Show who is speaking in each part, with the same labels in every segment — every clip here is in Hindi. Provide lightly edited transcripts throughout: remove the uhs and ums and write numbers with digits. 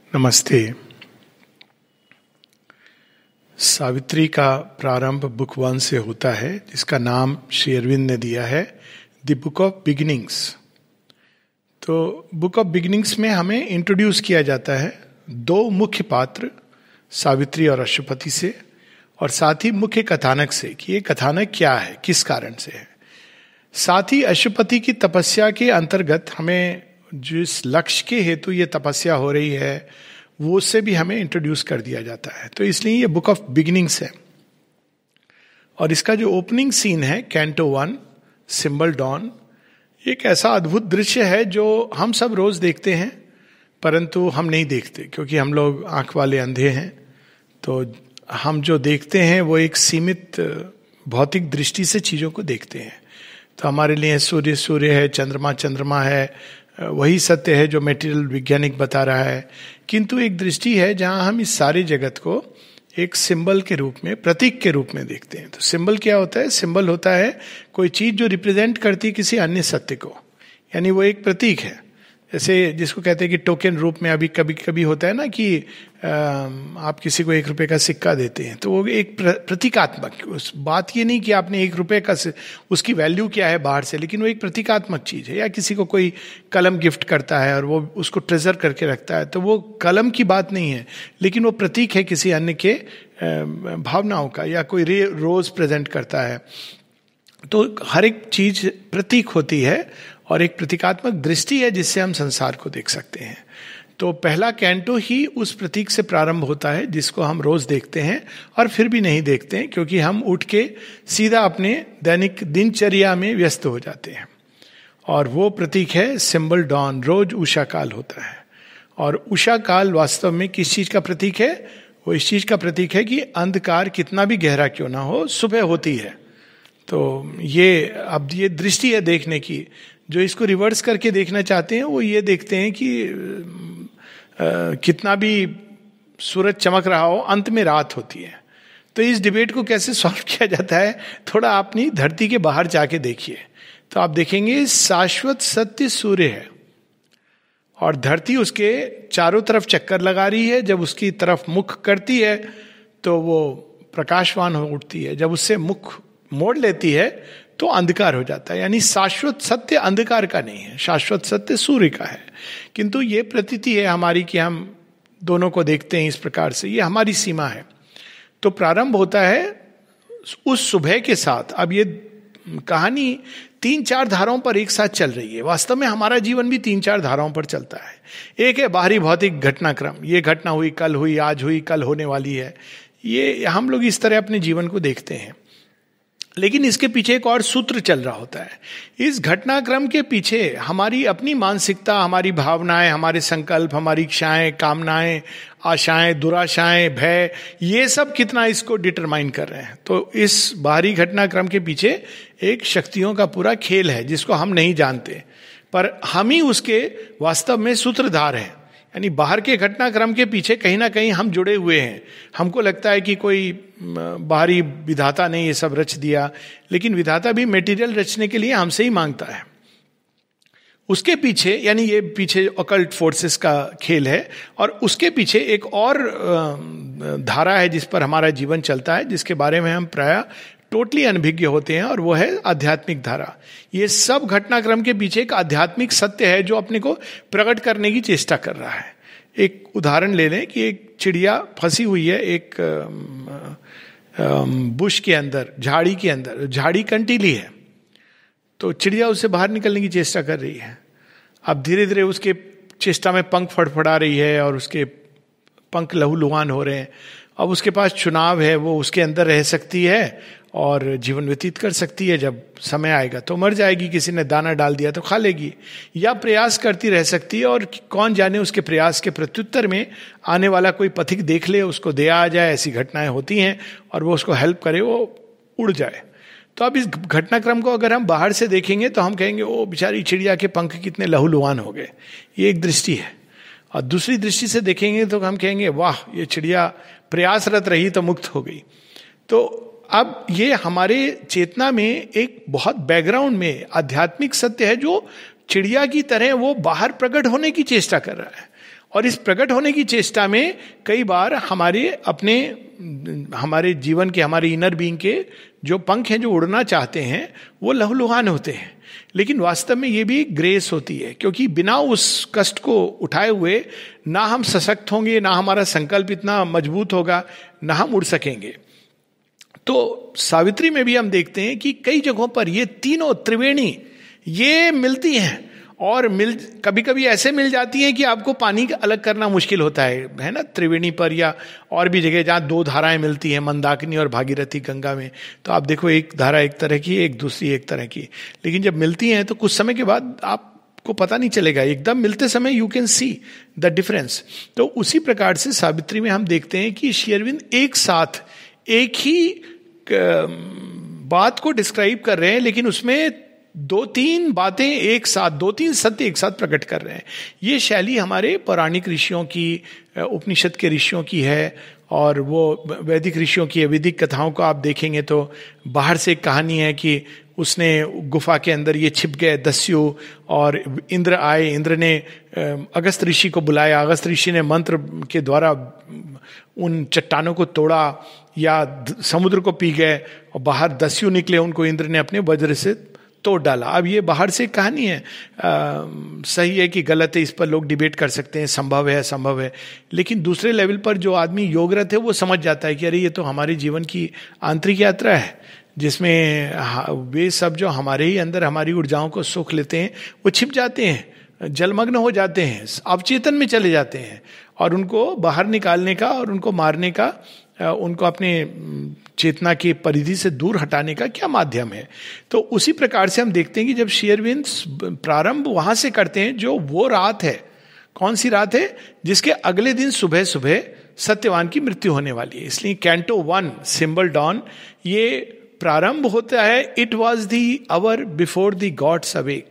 Speaker 1: नमस्ते। सावित्री का प्रारंभ बुक 1 से होता है, जिसका नाम श्री अरविंद ने दिया है द बुक ऑफ बिगिनिंग्स। तो बुक ऑफ बिगिनिंग्स में हमें इंट्रोड्यूस किया जाता है दो मुख्य पात्र, सावित्री और अश्वपति से, और साथ ही मुख्य कथानक से कि ये कथानक क्या है, किस कारण से है। साथ ही अश्वपति की तपस्या के अंतर्गत हमें जिस लक्ष्य के हेतु ये तपस्या हो रही है वो उससे भी हमें इंट्रोड्यूस कर दिया जाता है। तो इसलिए ये बुक ऑफ बिगिनिंग्स है। और इसका जो ओपनिंग सीन है कैंटो 1 सिंबल डॉन, एक ऐसा अद्भुत दृश्य है जो हम सब रोज देखते हैं, परंतु हम नहीं देखते क्योंकि हम लोग आंख वाले अंधे हैं। तो हम जो देखते हैं वो एक सीमित भौतिक दृष्टि से चीजों को देखते हैं। तो हमारे लिए सूर्य सूर्य है, चंद्रमा चंद्रमा है, वही सत्य है जो मेटीरियल वैज्ञानिक बता रहा है। किंतु एक दृष्टि है जहां हम इस सारे जगत को एक सिंबल के रूप में, प्रतीक के रूप में देखते हैं। तो सिंबल क्या होता है? सिंबल होता है कोई चीज जो रिप्रेजेंट करती है किसी अन्य सत्य को, यानी वो एक प्रतीक है। जैसे जिसको कहते हैं कि टोकन रूप में अभी कभी कभी होता है ना कि आप किसी को 1 रुपए का सिक्का देते हैं, तो वो एक प्रतीकात्मक, उस बात ये नहीं कि आपने 1 रुपए का उसकी वैल्यू क्या है बाहर से, लेकिन वो एक प्रतीकात्मक चीज है। या किसी को कोई कलम गिफ्ट करता है और वो उसको ट्रेजर करके रखता है, तो वो कलम की बात नहीं है, लेकिन वो प्रतीक है किसी अन्य के भावनाओं का। या कोई रोज प्रेजेंट करता है, तो हर एक चीज प्रतीक होती है और एक प्रतीकात्मक दृष्टि है जिससे हम संसार को देख सकते हैं। तो पहला कैंटो ही उस प्रतीक से प्रारंभ होता है जिसको हम रोज देखते हैं और फिर भी नहीं देखते हैं, क्योंकि हम उठ के सीधा अपने दैनिक दिनचर्या में व्यस्त हो जाते हैं। और वो प्रतीक है सिंबल डॉन, रोज उषा काल होता है। और उषा काल वास्तव में किस चीज का प्रतीक है? वो इस चीज का प्रतीक है कि अंधकार कितना भी गहरा क्यों ना हो, सुबह होती है। तो ये अब ये दृष्टि है देखने की। जो इसको रिवर्स करके देखना चाहते हैं वो ये देखते हैं कि कितना भी सूरज चमक रहा हो, अंत में रात होती है। तो इस डिबेट को कैसे सॉल्व किया जाता है, थोड़ा अपनी धरती के बाहर जाके देखिए तो आप देखेंगे शाश्वत सत्य सूर्य है और धरती उसके चारों तरफ चक्कर लगा रही है। जब उसकी तरफ मुख करती है तो वो प्रकाशवान हो उठती है, जब उससे मुख मोड़ लेती है तो अंधकार हो जाता है। यानी शाश्वत सत्य अंधकार का नहीं है, शाश्वत सत्य सूर्य का है। किंतु ये प्रतीति है हमारी कि हम दोनों को देखते हैं इस प्रकार से, ये हमारी सीमा है। तो प्रारंभ होता है उस सुबह के साथ। अब ये कहानी 3-4 धाराओं पर एक साथ चल रही है। वास्तव में हमारा जीवन भी 3-4 धाराओं पर चलता है। एक है बाहरी भौतिक घटनाक्रम, ये घटना हुई, कल हुई, आज हुई, कल होने वाली है। ये हम लोग इस तरह अपने जीवन को देखते हैं, लेकिन इसके पीछे एक और सूत्र चल रहा होता है। इस घटनाक्रम के पीछे हमारी अपनी मानसिकता, हमारी भावनाएं, हमारे संकल्प, हमारी इच्छाएं, कामनाएं, आशाएं, दुराशाएं, भय, ये सब कितना इसको डिटरमाइन कर रहे हैं। तो इस बाहरी घटनाक्रम के पीछे एक शक्तियों का पूरा खेल है जिसको हम नहीं जानते, पर हम ही उसके वास्तव में सूत्रधार हैं। यानी बाहर के घटनाक्रम के पीछे कहीं ना कहीं हम जुड़े हुए हैं। हमको लगता है कि कोई बाहरी विधाता ने ये सब रच दिया, लेकिन विधाता भी मटेरियल रचने के लिए हमसे ही मांगता है। उसके पीछे, यानी ये पीछे ऑकल्ट फोर्सेस का खेल है, और उसके पीछे एक और धारा है जिस पर हमारा जीवन चलता है, जिसके बारे में हम प्रायः टोटली अनभिज्ञ होते हैं, और वो है आध्यात्मिक धारा। ये सब घटनाक्रम के पीछे एक आध्यात्मिक सत्य है जो अपने को प्रकट करने की चेष्टा कर रहा है। एक उदाहरण ले लें कि एक चिड़िया फंसी हुई है एक बुश के अंदर, झाड़ी के अंदर। झाड़ी कंटीली है, तो चिड़िया उससे बाहर निकलने की चेष्टा कर रही है। अब धीरे धीरे उसके चेष्टा में पंख फड़फड़ा रही है और उसके पंख लहूलुहान हो रहे हैं। अब उसके पास चुनाव है, वो उसके अंदर रह सकती है और जीवन व्यतीत कर सकती है, जब समय आएगा तो मर जाएगी, किसी ने दाना डाल दिया तो खा लेगी, या प्रयास करती रह सकती है, और कौन जाने उसके प्रयास के प्रत्युत्तर में आने वाला कोई पथिक देख ले, उसको दया आ जाए। ऐसी घटनाएं होती हैं और वो उसको हेल्प करे, वो उड़ जाए। तो अब इस घटनाक्रम को अगर हम बाहर से देखेंगे तो हम कहेंगे ओ बेचारी चिड़िया के पंख कितने लहूलुहान हो गए। ये एक दृष्टि है। और दूसरी दृष्टि से देखेंगे तो हम कहेंगे वाह, ये चिड़िया प्रयासरत रही तो मुक्त हो गई। तो अब ये हमारे चेतना में एक बहुत बैकग्राउंड में आध्यात्मिक सत्य है जो चिड़िया की तरह वो बाहर प्रकट होने की चेष्टा कर रहा है। और इस प्रकट होने की चेष्टा में कई बार हमारे जीवन के, हमारे इनर बीइंग के जो पंख हैं, जो उड़ना चाहते हैं, वो लहूलुहान होते हैं। लेकिन वास्तव में ये भी ग्रेस होती है, क्योंकि बिना उस कष्ट को उठाए हुए ना हम सशक्त होंगे, ना हमारा संकल्प इतना मजबूत होगा, ना हम उड़ सकेंगे। तो सावित्री में भी हम देखते हैं कि कई जगहों पर ये तीनों त्रिवेणी ये मिलती हैं, और कभी कभी ऐसे मिल जाती हैं कि आपको पानी अलग करना मुश्किल होता है ना, त्रिवेणी पर या और भी जगह जहाँ दो धाराएं मिलती हैं, मंदाकिनी और भागीरथी गंगा में, तो आप देखो एक धारा एक तरह की, एक दूसरी एक तरह की, लेकिन जब मिलती हैं तो कुछ समय के बाद आपको पता नहीं चलेगा, एकदम मिलते समय you can see the difference. तो उसी प्रकार से सावित्री में हम देखते हैं कि श्री अरविंद एक साथ एक ही बात को डिस्क्राइब कर रहे हैं, लेकिन उसमें दो तीन बातें एक साथ, दो तीन सत्य एक साथ प्रकट कर रहे हैं। ये शैली हमारे पौराणिक ऋषियों की, उपनिषद के ऋषियों की है, और वो वैदिक ऋषियों की वैदिक कथाओं को आप देखेंगे तो बाहर से एक कहानी है कि उसने गुफा के अंदर ये छिप गए दस्यु, और इंद्र आए, इंद्र ने अगस्त ऋषि को बुलाया, अगस्त ऋषि ने मंत्र के द्वारा उन चट्टानों को तोड़ा या समुद्र को पी गए, और बाहर दस्यु निकले, उनको इंद्र ने अपने वज्र से तोड़ डाला। अब ये बाहर से कहानी है, सही है कि गलत है, इस पर लोग डिबेट कर सकते हैं, संभव है असंभव है, लेकिन दूसरे लेवल पर जो आदमी योगरत है वो समझ जाता है कि अरे ये तो हमारे जीवन की आंतरिक यात्रा है, जिसमें वे सब जो हमारे ही अंदर हमारी ऊर्जाओं को सुख लेते हैं वो छिप जाते हैं, जलमग्न हो जाते हैं, अवचेतन में चले जाते हैं, और उनको बाहर निकालने का और उनको मारने का, उनको अपने चेतना की परिधि से दूर हटाने का क्या माध्यम है। तो उसी प्रकार से हम देखते हैं कि जब श्री अरविंद प्रारंभ वहां से करते हैं, जो वो रात है, कौन सी रात है, जिसके अगले दिन सुबह सुबह सत्यवान की मृत्यु होने वाली है। इसलिए कैंटो 1 सिंबल डॉन, ये प्रारंभ होता है, it was the hour before the gods awake.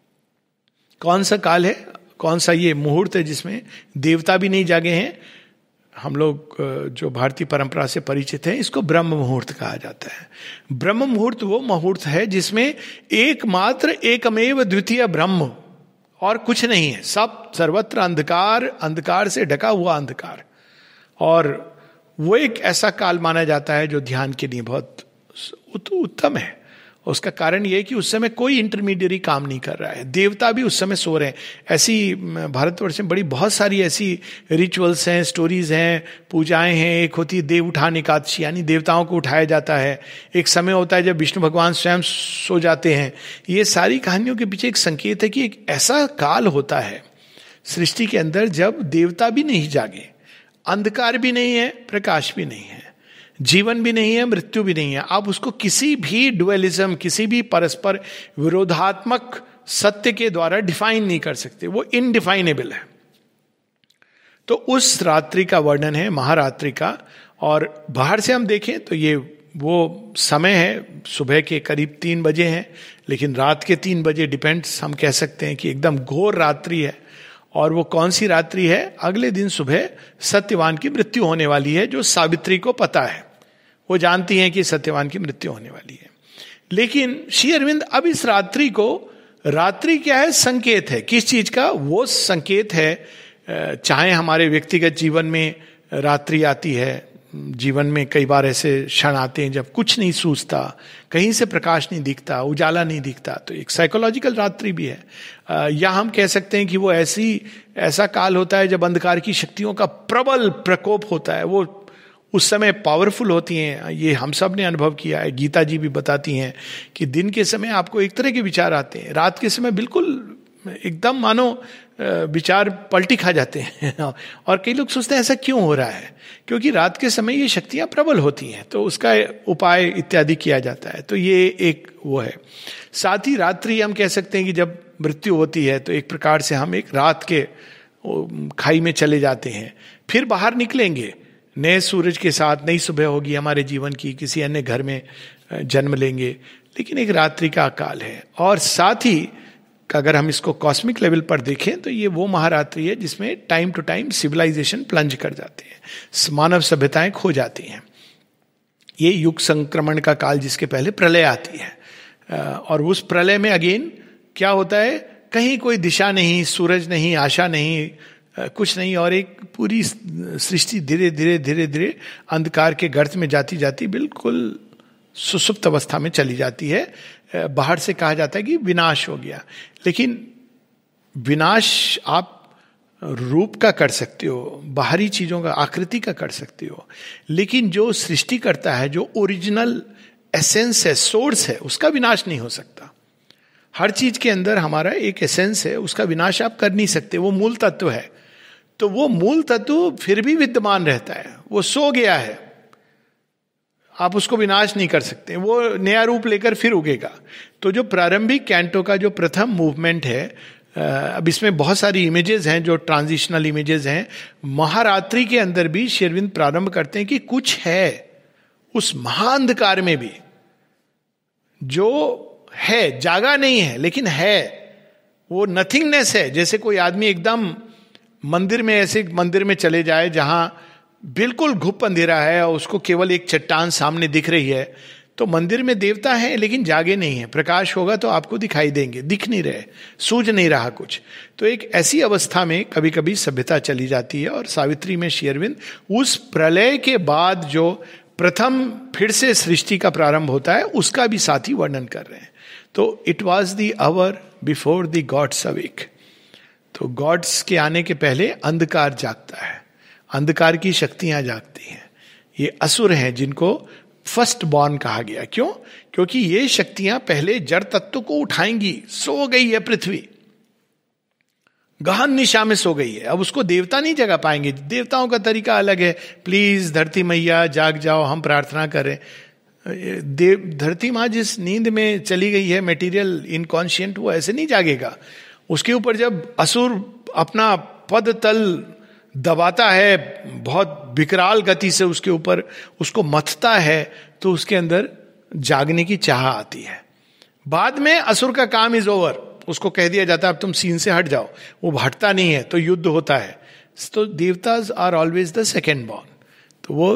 Speaker 1: कौन सा काल है, कौन सा ये मुहूर्त है जिसमें देवता भी नहीं जागे हैं। हम लोग जो भारतीय परंपरा से परिचित हैं, इसको ब्रह्म मुहूर्त कहा जाता है। ब्रह्म मुहूर्त वो मुहूर्त है जिसमें एकमात्र एकमेव द्वितीय ब्रह्म, और कुछ नहीं है, सब सर्वत्र अंधकार, अंधकार से ढका हुआ अंधकार। और वो एक ऐसा काल माना जाता है जो ध्यान के लिए बहुत उत्तम है। उसका कारण ये है कि उस समय कोई इंटरमीडिएरी काम नहीं कर रहा है, देवता भी उस समय सो रहे हैं। ऐसी भारतवर्ष में बड़ी बहुत सारी ऐसी रिचुअल्स हैं, स्टोरीज हैं, पूजाएं हैं। एक होती है देव उठान एकादशी, यानी देवताओं को उठाया जाता है। एक समय होता है जब विष्णु भगवान स्वयं सो जाते हैं। ये सारी कहानियों के पीछे एक संकेत है कि एक ऐसा काल होता है सृष्टि के अंदर जब देवता भी नहीं जागे, अंधकार भी नहीं है, प्रकाश भी नहीं है, जीवन भी नहीं है, मृत्यु भी नहीं है। आप उसको किसी भी डुअलिज्म, किसी भी परस्पर विरोधात्मक सत्य के द्वारा डिफाइन नहीं कर सकते, वो इनडिफाइनेबल है। तो उस रात्रि का वर्णन है, महारात्रि का। और बाहर से हम देखें तो ये वो समय है, सुबह के करीब 3 बजे हैं, लेकिन रात के 3 बजे डिपेंड्स, हम कह सकते हैं कि एकदम घोर रात्रि है। और वो कौन सी रात्रि है, अगले दिन सुबह सत्यवान की मृत्यु होने वाली है, जो सावित्री को पता है, वो जानती हैं कि सत्यवान की मृत्यु होने वाली है। लेकिन श्री अरविंद अब इस रात्रि को, रात्रि क्या है, संकेत है किस चीज का, वो संकेत है, चाहे हमारे व्यक्तिगत जीवन में रात्रि आती है, जीवन में कई बार ऐसे क्षण आते हैं जब कुछ नहीं सूझता, कहीं से प्रकाश नहीं दिखता, उजाला नहीं दिखता, तो एक साइकोलॉजिकल रात्रि भी है। या हम कह सकते हैं कि वो ऐसा काल होता है जब अंधकार की शक्तियों का प्रबल प्रकोप होता है, वो उस समय पावरफुल होती हैं। ये हम सब ने अनुभव किया है, गीता जी भी बताती हैं कि दिन के समय आपको एक तरह के विचार आते हैं, रात के समय बिल्कुल एकदम मानो विचार पलटी खा जाते हैं। और कई लोग सोचते हैं ऐसा क्यों हो रहा है, क्योंकि रात के समय ये शक्तियां प्रबल होती हैं, तो उसका उपाय इत्यादि किया जाता है। तो ये एक वो है। साथ ही रात्रि हम कह सकते हैं कि जब मृत्यु होती है तो एक प्रकार से हम एक रात के खाई में चले जाते हैं, फिर बाहर निकलेंगे नए सूरज के साथ, नई सुबह होगी हमारे जीवन की, किसी अन्य घर में जन्म लेंगे, लेकिन एक रात्रि का काल है। और साथ ही अगर हम इसको कॉस्मिक लेवल पर देखें तो ये वो महारात्रि है जिसमें time to time civilization plunge कर जाते हैं, मानव सभ्यताएं खो जाती हैं। ये युग संक्रमण का काल जिसके पहले प्रलय आती है, और उस प्रलय में अगेन क्या होता है, कहीं कोई दिशा नहीं, सूरज नहीं, आशा नहीं, कुछ नहीं, और एक पूरी सृष्टि धीरे धीरे धीरे धीरे अंधकार के गर्त में जाती जाती बिल्कुल सुसुप्त अवस्था में चली जाती है। बाहर से कहा जाता है कि विनाश हो गया, लेकिन विनाश आप रूप का कर सकते हो, बाहरी चीजों का, आकृति का कर सकते हो, लेकिन जो सृष्टि करता है, जो ओरिजिनल एसेंस है, सोर्स है, उसका विनाश नहीं हो सकता। हर चीज के अंदर हमारा एक एसेंस है, उसका विनाश आप कर नहीं सकते, वो मूल तत्व है। तो वो मूल तत्व फिर भी विद्यमान रहता है, वो सो गया है, आप उसको विनाश नहीं कर सकते, वो नया रूप लेकर फिर उगेगा। तो जो प्रारंभिक कैंटो का जो प्रथम मूवमेंट है, अब इसमें बहुत सारी इमेजेस हैं जो ट्रांजिशनल इमेजेस हैं। महारात्रि के अंदर भी श्री अरविंद प्रारंभ करते हैं कि कुछ है उस महाअंधकार में भी, जो है, जागा नहीं है लेकिन है, वो नथिंगनेस है। जैसे कोई आदमी एकदम मंदिर में, ऐसे मंदिर में चले जाए जहां बिल्कुल घुप अंधेरा है और उसको केवल एक चट्टान सामने दिख रही है, तो मंदिर में देवता है लेकिन जागे नहीं है। प्रकाश होगा तो आपको दिखाई देंगे, दिख नहीं रहे, सूझ नहीं रहा कुछ। तो एक ऐसी अवस्था में कभी कभी सभ्यता चली जाती है। और सावित्री में श्री अरविंद उस प्रलय के बाद जो प्रथम फिर से सृष्टि का प्रारंभ होता है, उसका भी साथ ही वर्णन कर रहे हैं। तो it was the hour before the gods awake. तो गॉड्स के आने के पहले अंधकार जागता है, अंधकार की शक्तियां जागती हैं। ये असुर हैं जिनको फर्स्ट बॉर्न कहा गया। क्यों? क्योंकि ये शक्तियां पहले जड़ तत्व को उठाएंगी। सो गई है पृथ्वी, गहन निशा में सो गई है, अब उसको देवता नहीं जगा पाएंगे। देवताओं का तरीका अलग है, प्लीज धरती मैया जाग जाओ, हम प्रार्थना करें। धरती माँ जिस नींद में चली गई है, मेटीरियल इनकॉन्शियंट, वो ऐसे नहीं जागेगा। उसके ऊपर जब असुर अपना पद तल दबाता है, बहुत विकराल गति से उसके ऊपर उसको मथता है, तो उसके अंदर जागने की चाह आती है। बाद में असुर का काम इज ओवर, उसको कह दिया जाता है अब तुम सीन से हट जाओ, वो हटता नहीं है, तो युद्ध होता है। तो देवताज are always the second born. तो वो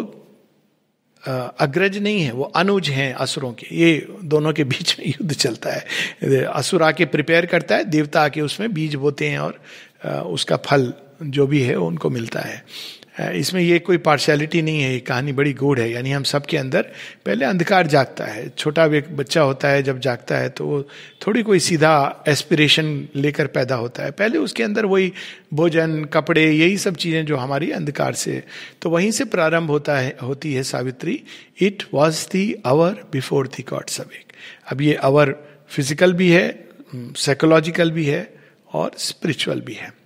Speaker 1: अग्रज नहीं है, वो अनुज हैं असुरों के। ये दोनों के बीच में युद्ध चलता है। असुर आके प्रिपेयर करता है, देवता आके उसमें बीज बोते हैं और उसका फल जो भी है उनको मिलता है। इसमें ये कोई पार्शियलिटी नहीं है, ये कहानी बड़ी गूढ़ है। यानी हम सब के अंदर पहले अंधकार जागता है। छोटा बच्चा होता है, जब जागता है तो वो थोड़ी कोई सीधा एस्पिरेशन लेकर पैदा होता है। पहले उसके अंदर वही भोजन, कपड़े, यही सब चीजें जो हमारी अंधकार से, तो वहीं से प्रारंभ होती है Savitri. It was the hour before the gods awake. अब ये आवर फिजिकल भी है, साइकोलॉजिकल भी है और स्पिरिचुअल भी है।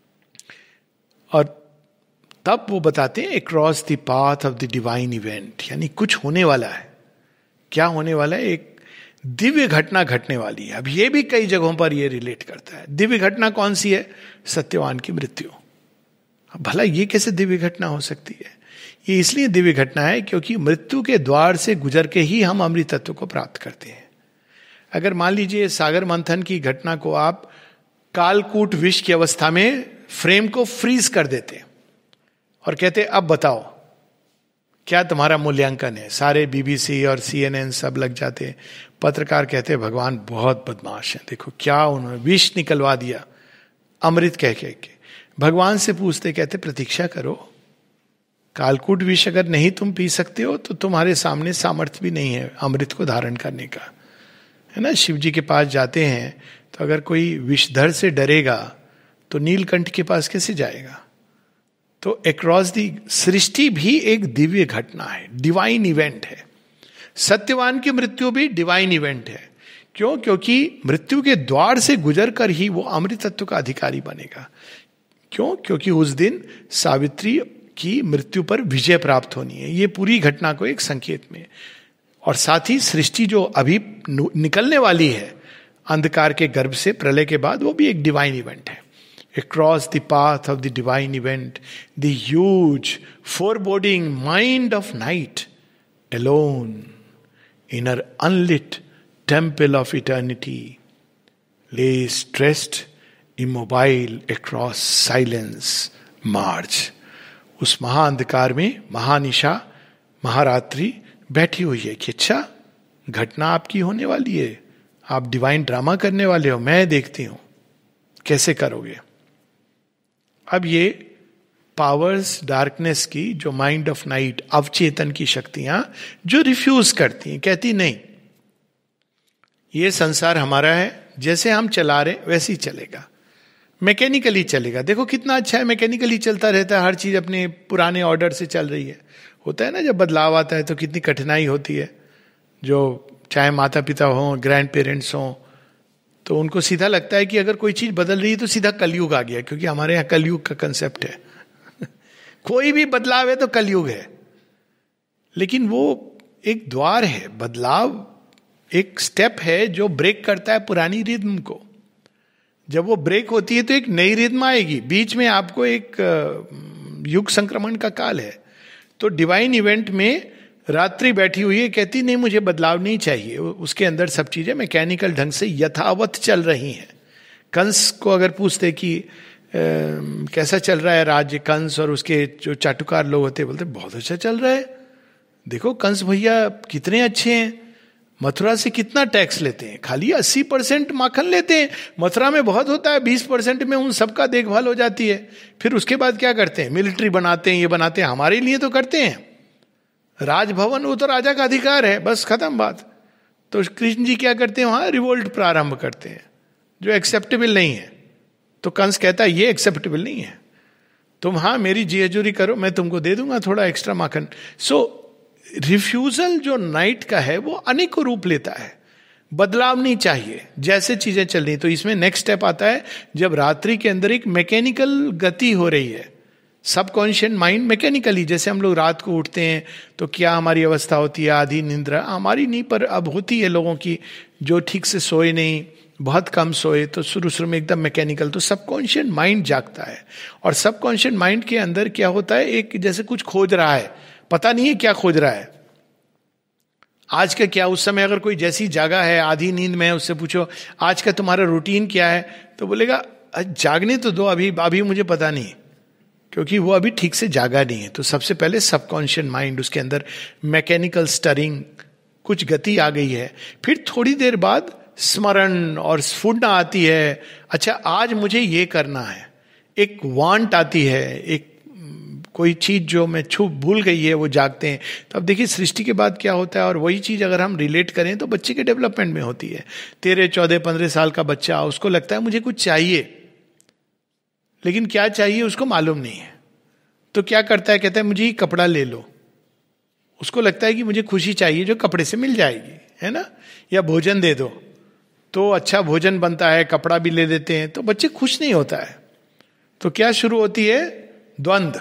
Speaker 1: और तब वो बताते हैं across the path of the divine event, यानी कुछ होने वाला है। क्या होने वाला है? एक दिव्य घटना घटने वाली है। अब ये भी कई जगहों पर ये रिलेट करता है। दिव्य घटना कौन सी है? सत्यवान की मृत्यु। अब भला ये कैसे दिव्य घटना हो सकती है? ये इसलिए दिव्य घटना है क्योंकि मृत्यु के द्वार से गुजर के ही हम अमृत तत्व को प्राप्त करते हैं। अगर मान लीजिए सागर मंथन की घटना को आप कालकूट विष की अवस्था में फ्रेम को फ्रीज कर देते और कहते अब बताओ क्या तुम्हारा मूल्यांकन है, सारे बीबीसी और CNN सब लग जाते। पत्रकार कहते भगवान बहुत बदमाश है, देखो क्या उन्होंने विष निकलवा दिया अमृत कह के। भगवान से पूछते, कहते प्रतीक्षा करो, कालकूट विष अगर नहीं तुम पी सकते हो तो तुम्हारे सामने सामर्थ्य भी नहीं है अमृत को धारण करने का, है ना। शिव जी के पास जाते हैं तो अगर कोई विषधर से डरेगा तो नीलकंठ के पास कैसे जाएगा? तो अक्रॉस दी सृष्टि भी एक दिव्य घटना है, डिवाइन इवेंट है। सत्यवान की मृत्यु भी डिवाइन इवेंट है। क्यों? क्योंकि मृत्यु के द्वार से गुजर कर ही वो अमृत तत्व का अधिकारी बनेगा। क्यों? क्योंकि उस दिन सावित्री की मृत्यु पर विजय प्राप्त होनी है। ये पूरी घटना को एक संकेत में, और साथ ही सृष्टि जो अभी निकलने वाली है अंधकार के गर्भ से प्रलय के बाद, वो भी एक डिवाइन इवेंट है। Across the path of the divine event, the huge, foreboding mind of night, alone in her unlit temple of eternity, lay stressed, immobile across silence march. उस महाअंधकार में महानिशा, महारात्रि बैठी हुई है कि अच्छा घटना आपकी होने वाली है, आप डिवाइन ड्रामा करने वाले हो, मैं देखती हूं कैसे करोगे। अब ये पावर्स डार्कनेस की, जो माइंड ऑफ नाइट, अवचेतन की शक्तियां जो रिफ्यूज करती हैं, कहती नहीं, ये संसार हमारा है, जैसे हम चला रहे वैसे ही चलेगा, मैकेनिकली चलेगा। देखो कितना अच्छा है, मैकेनिकली चलता रहता है, हर चीज अपने पुराने ऑर्डर से चल रही है। होता है ना, जब बदलाव आता है तो कितनी कठिनाई होती है। जो चाहे माता पिता हों, ग्रैंड पेरेंट्स हों, तो उनको सीधा लगता है कि अगर कोई चीज बदल रही है तो सीधा कलयुग आ गया, क्योंकि हमारे यहाँ कलयुग का कंसेप्ट है। कोई भी बदलाव है तो कलयुग है। लेकिन वो एक द्वार है, बदलाव एक स्टेप है जो ब्रेक करता है पुरानी रिद्म को। जब वो ब्रेक होती है तो एक नई रिद्म आएगी। बीच में आपको एक युग संक्रमण का काल है। तो डिवाइन इवेंट में रात्रि बैठी हुई है, कहती नहीं मुझे बदलाव नहीं चाहिए। उसके अंदर सब चीजें मैकेनिकल ढंग से यथावत चल रही हैं। कंस को अगर पूछते कि कैसा चल रहा है राज्य, कंस और उसके जो चाटुकार लोग होते, बोलते बहुत अच्छा चल रहा है। देखो कंस भैया कितने अच्छे हैं, मथुरा से कितना टैक्स लेते हैं, खाली 80% माखन लेते हैं। मथुरा में बहुत होता है, 20% में उन सबका देखभाल हो जाती है। फिर उसके बाद क्या करते हैं, मिलिट्री बनाते हैं, ये बनाते हैं, हमारे लिए तो करते हैं। राजभवन वो तो राजा का अधिकार है, बस खत्म बात। तो कृष्ण जी क्या करते हैं, वहां रिवोल्ट प्रारंभ करते हैं, जो एक्सेप्टेबल नहीं है। तो कंस कहता है ये एक्सेप्टेबल नहीं है, तुम हाँ मेरी जी हजूरी करो, मैं तुमको दे दूंगा थोड़ा एक्स्ट्रा माखन। सो रिफ्यूजल जो नाइट का है वो अनेकों रूप लेता है। बदलाव नहीं चाहिए, जैसे चीजें चल रही। तो इसमें नेक्स्ट स्टेप आता है जब रात्रि के अंदर एक मैकेनिकल गति हो रही है, सबकॉन्शियस माइंड मैकेनिकली, जैसे हम लोग रात को उठते हैं तो क्या हमारी अवस्था होती है, आधी निंद्रा हमारी नहीं, पर अब होती है लोगों की जो ठीक से सोए नहीं, बहुत कम सोए, तो शुरू में एकदम मैकेनिकल। तो सबकॉन्शियस माइंड जागता है, और सबकॉन्शियस माइंड के अंदर क्या होता है, एक जैसे कुछ खोज रहा है, पता नहीं है क्या खोज रहा है। आज का क्या, उस समय अगर कोई जैसी जागा है, आधी नींद में है, उससे पूछो आज का तुम्हारा रूटीन क्या है, तो बोलेगा जागने तो दो, अभी मुझे पता नहीं, क्योंकि वो अभी ठीक से जागा नहीं है। तो सबसे पहले सबकॉन्शियस माइंड, उसके अंदर मैकेनिकल स्टरिंग, कुछ गति आ गई है। फिर थोड़ी देर बाद स्मरण और स्फुरना आती है, अच्छा आज मुझे ये करना है। एक वांट आती है, एक कोई चीज जो मैं भूल गई है, वो जागते हैं। तो अब देखिए सृष्टि के बाद क्या होता है, और वही चीज अगर हम रिलेट करें तो बच्चे के डेवलपमेंट में होती है। 13, 14, 15 साल का बच्चा, उसको लगता है मुझे कुछ चाहिए, लेकिन क्या चाहिए उसको मालूम नहीं है। तो क्या करता है, कहता है मुझे ये कपड़ा ले लो। उसको लगता है कि मुझे खुशी चाहिए जो कपड़े से मिल जाएगी, है ना, या भोजन दे दो, तो अच्छा भोजन बनता है, कपड़ा भी ले देते हैं, तो बच्चे खुश नहीं होता है। तो क्या शुरू होती है, द्वंद्व।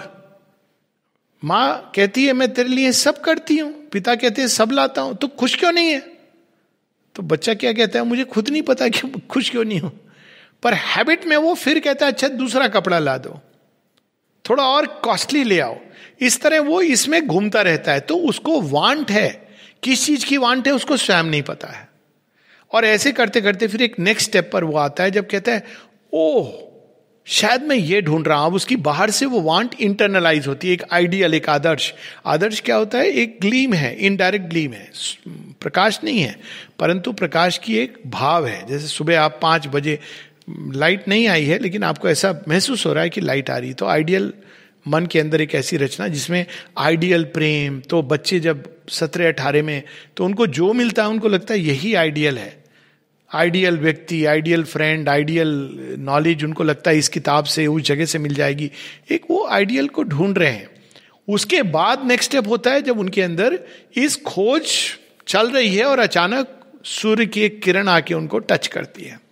Speaker 1: माँ कहती है मैं तेरे लिए सब करती हूं, पिता कहते हैं सब लाता हूं, तो खुश क्यों नहीं है। तो बच्चा क्या कहता है, मुझे खुद नहीं पता कि खुश क्यों नहीं हूं, पर हैबिट में वो फिर कहता है अच्छा दूसरा कपड़ा ला दो, थोड़ा और कॉस्टली ले आओ। इस तरह वो इसमें घूमता रहता है। तो उसको वांट है, किस चीज की वांट है उसको स्वयं नहीं पता है। और ऐसे करते करते फिर एक नेक्स्ट स्टेप पर वो आता है जब कहता है ओह शायद मैं ये ढूंढ रहा हूं। उसकी बाहर से वो वांट इंटरनलाइज होती है, एक आइडियल, एक आदर्श। आदर्श क्या होता है, एक ग्लीम है, इनडायरेक्ट ग्लीम है, प्रकाश नहीं है, परंतु प्रकाश की एक भाव है। जैसे सुबह आप 5 बजे लाइट नहीं आई है, लेकिन आपको ऐसा महसूस हो रहा है कि लाइट आ रही है, तो आइडियल मन के अंदर एक ऐसी रचना जिसमें आइडियल प्रेम। तो बच्चे जब 17-18 में, तो उनको जो मिलता है उनको लगता है यही आइडियल है, आइडियल व्यक्ति, आइडियल फ्रेंड, आइडियल नॉलेज, उनको लगता है इस किताब से, उस जगह से मिल जाएगी। एक वो आइडियल को ढूंढ रहे हैं। उसके बाद नेक्स्ट स्टेप होता है जब उनके अंदर इस खोज चल रही है और अचानक सूर्य की एक किरण आके उनको टच करती है।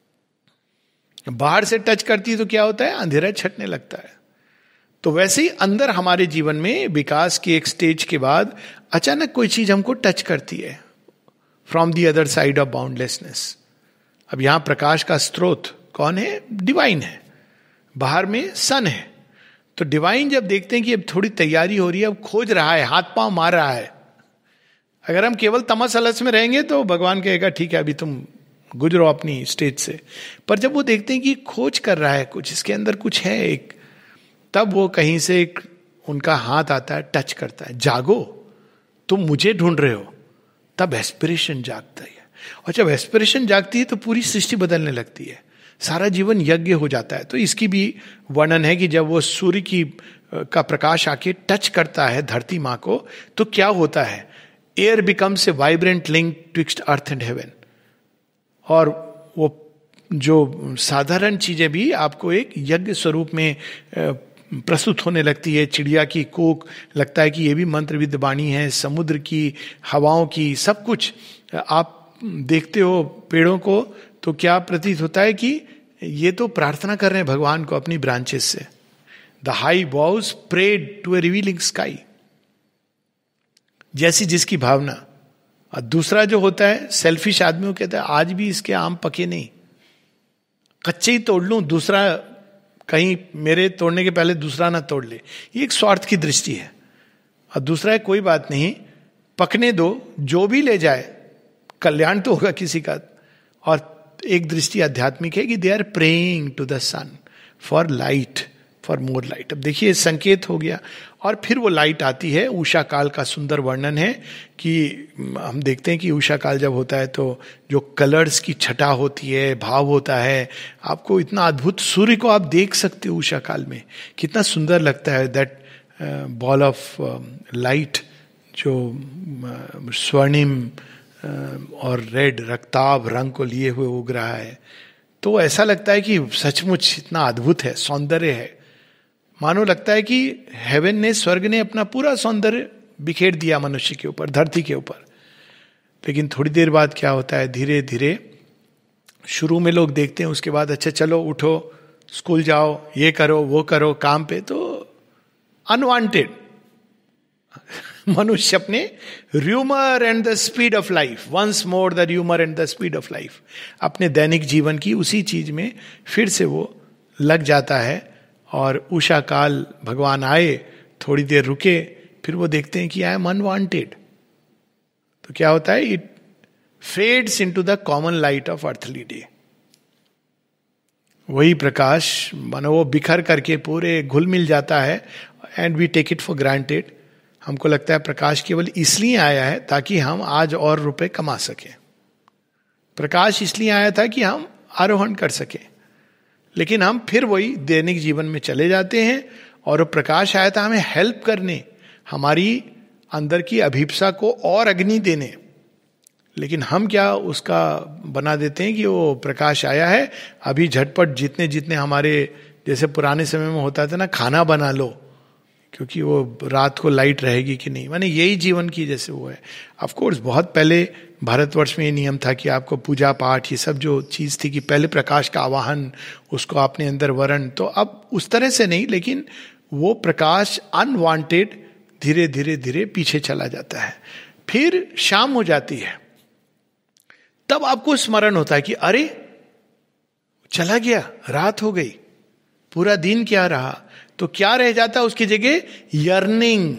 Speaker 1: बाहर से टच करती है तो क्या होता है, अंधेरा छटने लगता है। तो वैसे ही अंदर हमारे जीवन में विकास की एक स्टेज के बाद अचानक कोई चीज हमको टच करती है, from the other side of boundlessness. अब यहां प्रकाश का स्रोत कौन है, डिवाइन है, बाहर में सन है। तो डिवाइन जब देखते हैं कि अब थोड़ी तैयारी हो रही है, अब खोज रहा है, हाथ पांव मार रहा है। अगर हम केवल तमस अलस में रहेंगे तो भगवान कहेगा ठीक है अभी तुम गुजरो अपनी स्टेज से। पर जब वो देखते हैं कि खोज कर रहा है कुछ, इसके अंदर कुछ है एक, तब वो कहीं से एक उनका हाथ आता है, टच करता है, जागो तुम मुझे ढूंढ रहे हो। तब एस्पिरेशन जागता है, और जब एस्पिरेशन जागती है तो पूरी सृष्टि बदलने लगती है। सारा जीवन यज्ञ हो जाता है। तो इसकी भी वर्णन है कि जब वो सूर्य की का प्रकाश आके टच करता है धरती माँ को तो क्या होता है, air becomes a vibrant link twixt earth and heaven, और वो जो साधारण चीजें भी आपको एक यज्ञ स्वरूप में प्रस्तुत होने लगती है। चिड़िया की कूक लगता है कि ये भी मंत्रविद वाणी है, समुद्र की हवाओं की, सब कुछ आप देखते हो पेड़ों को तो क्या प्रतीत होता है कि ये तो प्रार्थना कर रहे हैं भगवान को अपनी ब्रांचेस से। The high boughs prayed to a revealing sky, जैसी जिसकी भावना। और दूसरा जो होता है सेल्फिश आदमी, वो कहता है आज भी इसके आम पके नहीं, कच्चे ही तोड़ लूं, दूसरा कहीं मेरे तोड़ने के पहले दूसरा ना तोड़ ले। ये एक स्वार्थ की दृष्टि है। और दूसरा है कोई बात नहीं, पकने दो, जो भी ले जाए कल्याण तो होगा किसी का। और एक दृष्टि आध्यात्मिक है कि they are praying to the sun for light, for more light. अब देखिए संकेत हो गया। और फिर वो लाइट आती है। उषा काल का सुंदर वर्णन है कि हम देखते हैं कि उषा काल जब होता है तो जो कलर्स की छटा होती है, भाव होता है, आपको इतना अद्भुत सूर्य को आप देख सकते हो उषा काल में, कितना सुंदर लगता है। दैट बॉल ऑफ लाइट जो स्वर्णिम और रेड रक्ताभ रंग को लिए हुए उग रहा है, तो ऐसा लगता है कि सचमुच इतना अद्भुत है, सौंदर्य है। मानो लगता है कि हेवन ने, स्वर्ग ने अपना पूरा सौंदर्य बिखेर दिया मनुष्य के ऊपर, धरती के ऊपर। लेकिन थोड़ी देर बाद क्या होता है, धीरे धीरे शुरू में लोग देखते हैं, उसके बाद अच्छा चलो उठो, स्कूल जाओ, ये करो वो करो, काम पे, तो अनवांटेड मनुष्य अपने rumour and the speed of life, once more the rumour and the speed of life, अपने दैनिक जीवन की उसी चीज में फिर से वो लग जाता है। और उषा काल भगवान आए, थोड़ी देर रुके, फिर वो देखते हैं कि आई एम अनवांटेड। तो क्या होता है, it fades into the common light of earthly day. वही प्रकाश मानो वो बिखर करके पूरे घुल मिल जाता है। And we take it for granted. हमको लगता है प्रकाश केवल इसलिए आया है ताकि हम आज और रुपए कमा सकें। प्रकाश इसलिए आया था कि हम आरोहण कर सकें। लेकिन हम फिर वही दैनिक जीवन में चले जाते हैं। और वो प्रकाश आया था हमें हेल्प करने, हमारी अंदर की अभिप्सा को और अग्नि देने। लेकिन हम क्या उसका बना देते हैं कि वो प्रकाश आया है, अभी झटपट जितने जितने हमारे, जैसे पुराने समय में होता था ना, खाना बना लो क्योंकि वो रात को लाइट रहेगी कि नहीं, माने यही जीवन की जैसे वो है। ऑफ कोर्स बहुत पहले भारतवर्ष में ये नियम था कि आपको पूजा पाठ, ये सब जो चीज थी कि पहले प्रकाश का आवाहन, उसको अपने अंदर वरण, तो अब उस तरह से नहीं, लेकिन वो प्रकाश अनवांटेड धीरे धीरे धीरे पीछे चला जाता है। फिर शाम हो जाती है, तब आपको स्मरण होता है कि अरे चला गया, रात हो गई, पूरा दिन क्या रहा। तो क्या रह जाता है उसकी जगह, यर्निंग।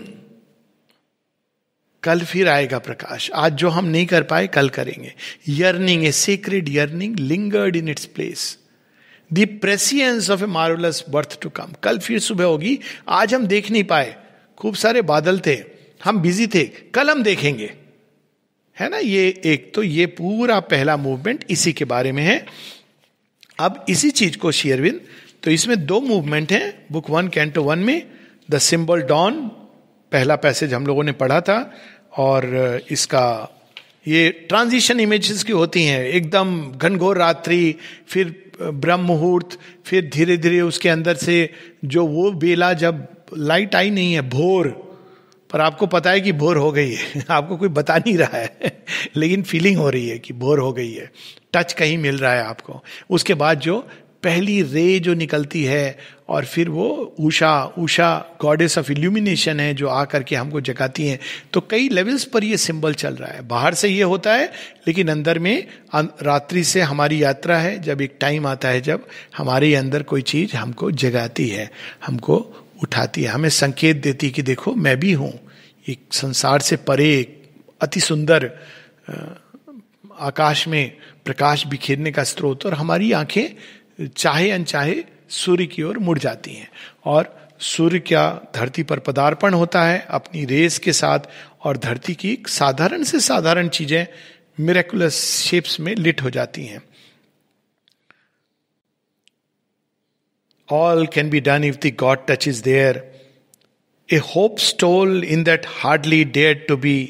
Speaker 1: कल फिर आएगा प्रकाश, आज जो हम नहीं कर पाए कल करेंगे। Yearning, a secret yearning lingered in its place, the prescience of a marvellous birth to come. कल फिर सुबह होगी, आज हम देख नहीं पाए, खूब सारे बादल थे, हम बिजी थे, कल हम देखेंगे, है ना। ये एक तो ये पूरा पहला मूवमेंट इसी के बारे में है। अब इसी चीज को श्री अरविंद, तो इसमें दो मूवमेंट हैं बुक 1 कैंटो 1 में। द सिंबल डॉन, पहला पैसेज हम लोगों ने पढ़ा था, और इसका ये ट्रांजिशन इमेजेस की होती हैं, एकदम घनघोर रात्रि, फिर ब्रह्म मुहूर्त, फिर धीरे धीरे उसके अंदर से जो वो बेला जब लाइट आई नहीं है, भोर, पर आपको पता है कि भोर हो गई है आपको कोई बता नहीं रहा है लेकिन फीलिंग हो रही है कि भोर हो गई है, टच कहीं मिल रहा है आपको। उसके बाद जो पहली रे जो निकलती है, और फिर वो उषा गॉडेस ऑफ इल्यूमिनेशन है जो आकर के हमको जगाती हैं। तो कई लेवल्स पर ये सिंबल चल रहा है। बाहर से ये होता है, लेकिन अंदर में रात्रि से हमारी यात्रा है, जब एक टाइम आता है जब हमारे अंदर कोई चीज हमको जगाती है, हमको उठाती है, हमें संकेत देती कि देखो मैं भी हूं, एक संसार से परे अति सुंदर आकाश में प्रकाश बिखेरने का स्रोत। और हमारी आंखें चाहे अनचाहे सूर्य की ओर मुड़ जाती हैं, और सूर्य का धरती पर पदार्पण होता है अपनी रेस के साथ, और धरती की साधारण से साधारण चीजें मिरेकुलस शेप्स में लिट हो जाती हैं। All can be done if the God touch is there. A hope stole in that hardly dared to be.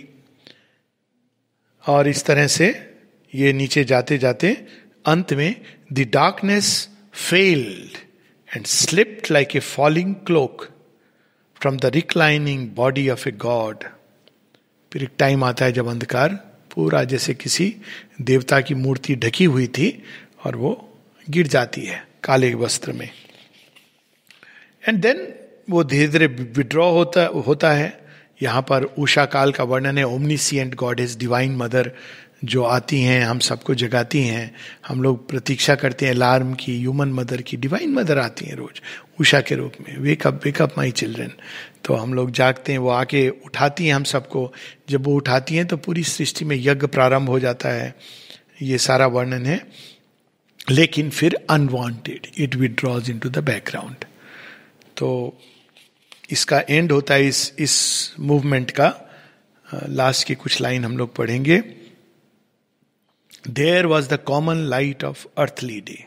Speaker 1: और इस तरह से ये नीचे जाते जाते अंत में the darkness failed and slipped like a falling cloak from the reclining body of a god. फिर एक टाइम आता है जब अंधकार पूरा जैसे किसी देवता की मूर्ति ढकी हुई थी और वो गिर जाती है काले वस्त्र में. एंड देन वो धीरे धीरे विड्रॉ होता है. यहाँ पर उषा काल का वर्णन है. ओमनिसिएंट गॉडेस, डिवाइन मदर जो आती हैं, हम सबको जगाती हैं. हम लोग प्रतीक्षा करते हैं अलार्म की, ह्यूमन मदर की. डिवाइन मदर आती हैं रोज उषा के रूप में. Wake up my children. तो हम लोग जागते हैं, वो आके उठाती हैं हम सबको. जब वो उठाती हैं तो पूरी सृष्टि में यज्ञ प्रारंभ हो जाता है. ये सारा वर्णन है. लेकिन फिर unwanted it withdraws into the background. तो इसका एंड होता है इस मूवमेंट का. लास्ट की कुछ लाइन हम लोग पढ़ेंगे. There was the common light of earthly day.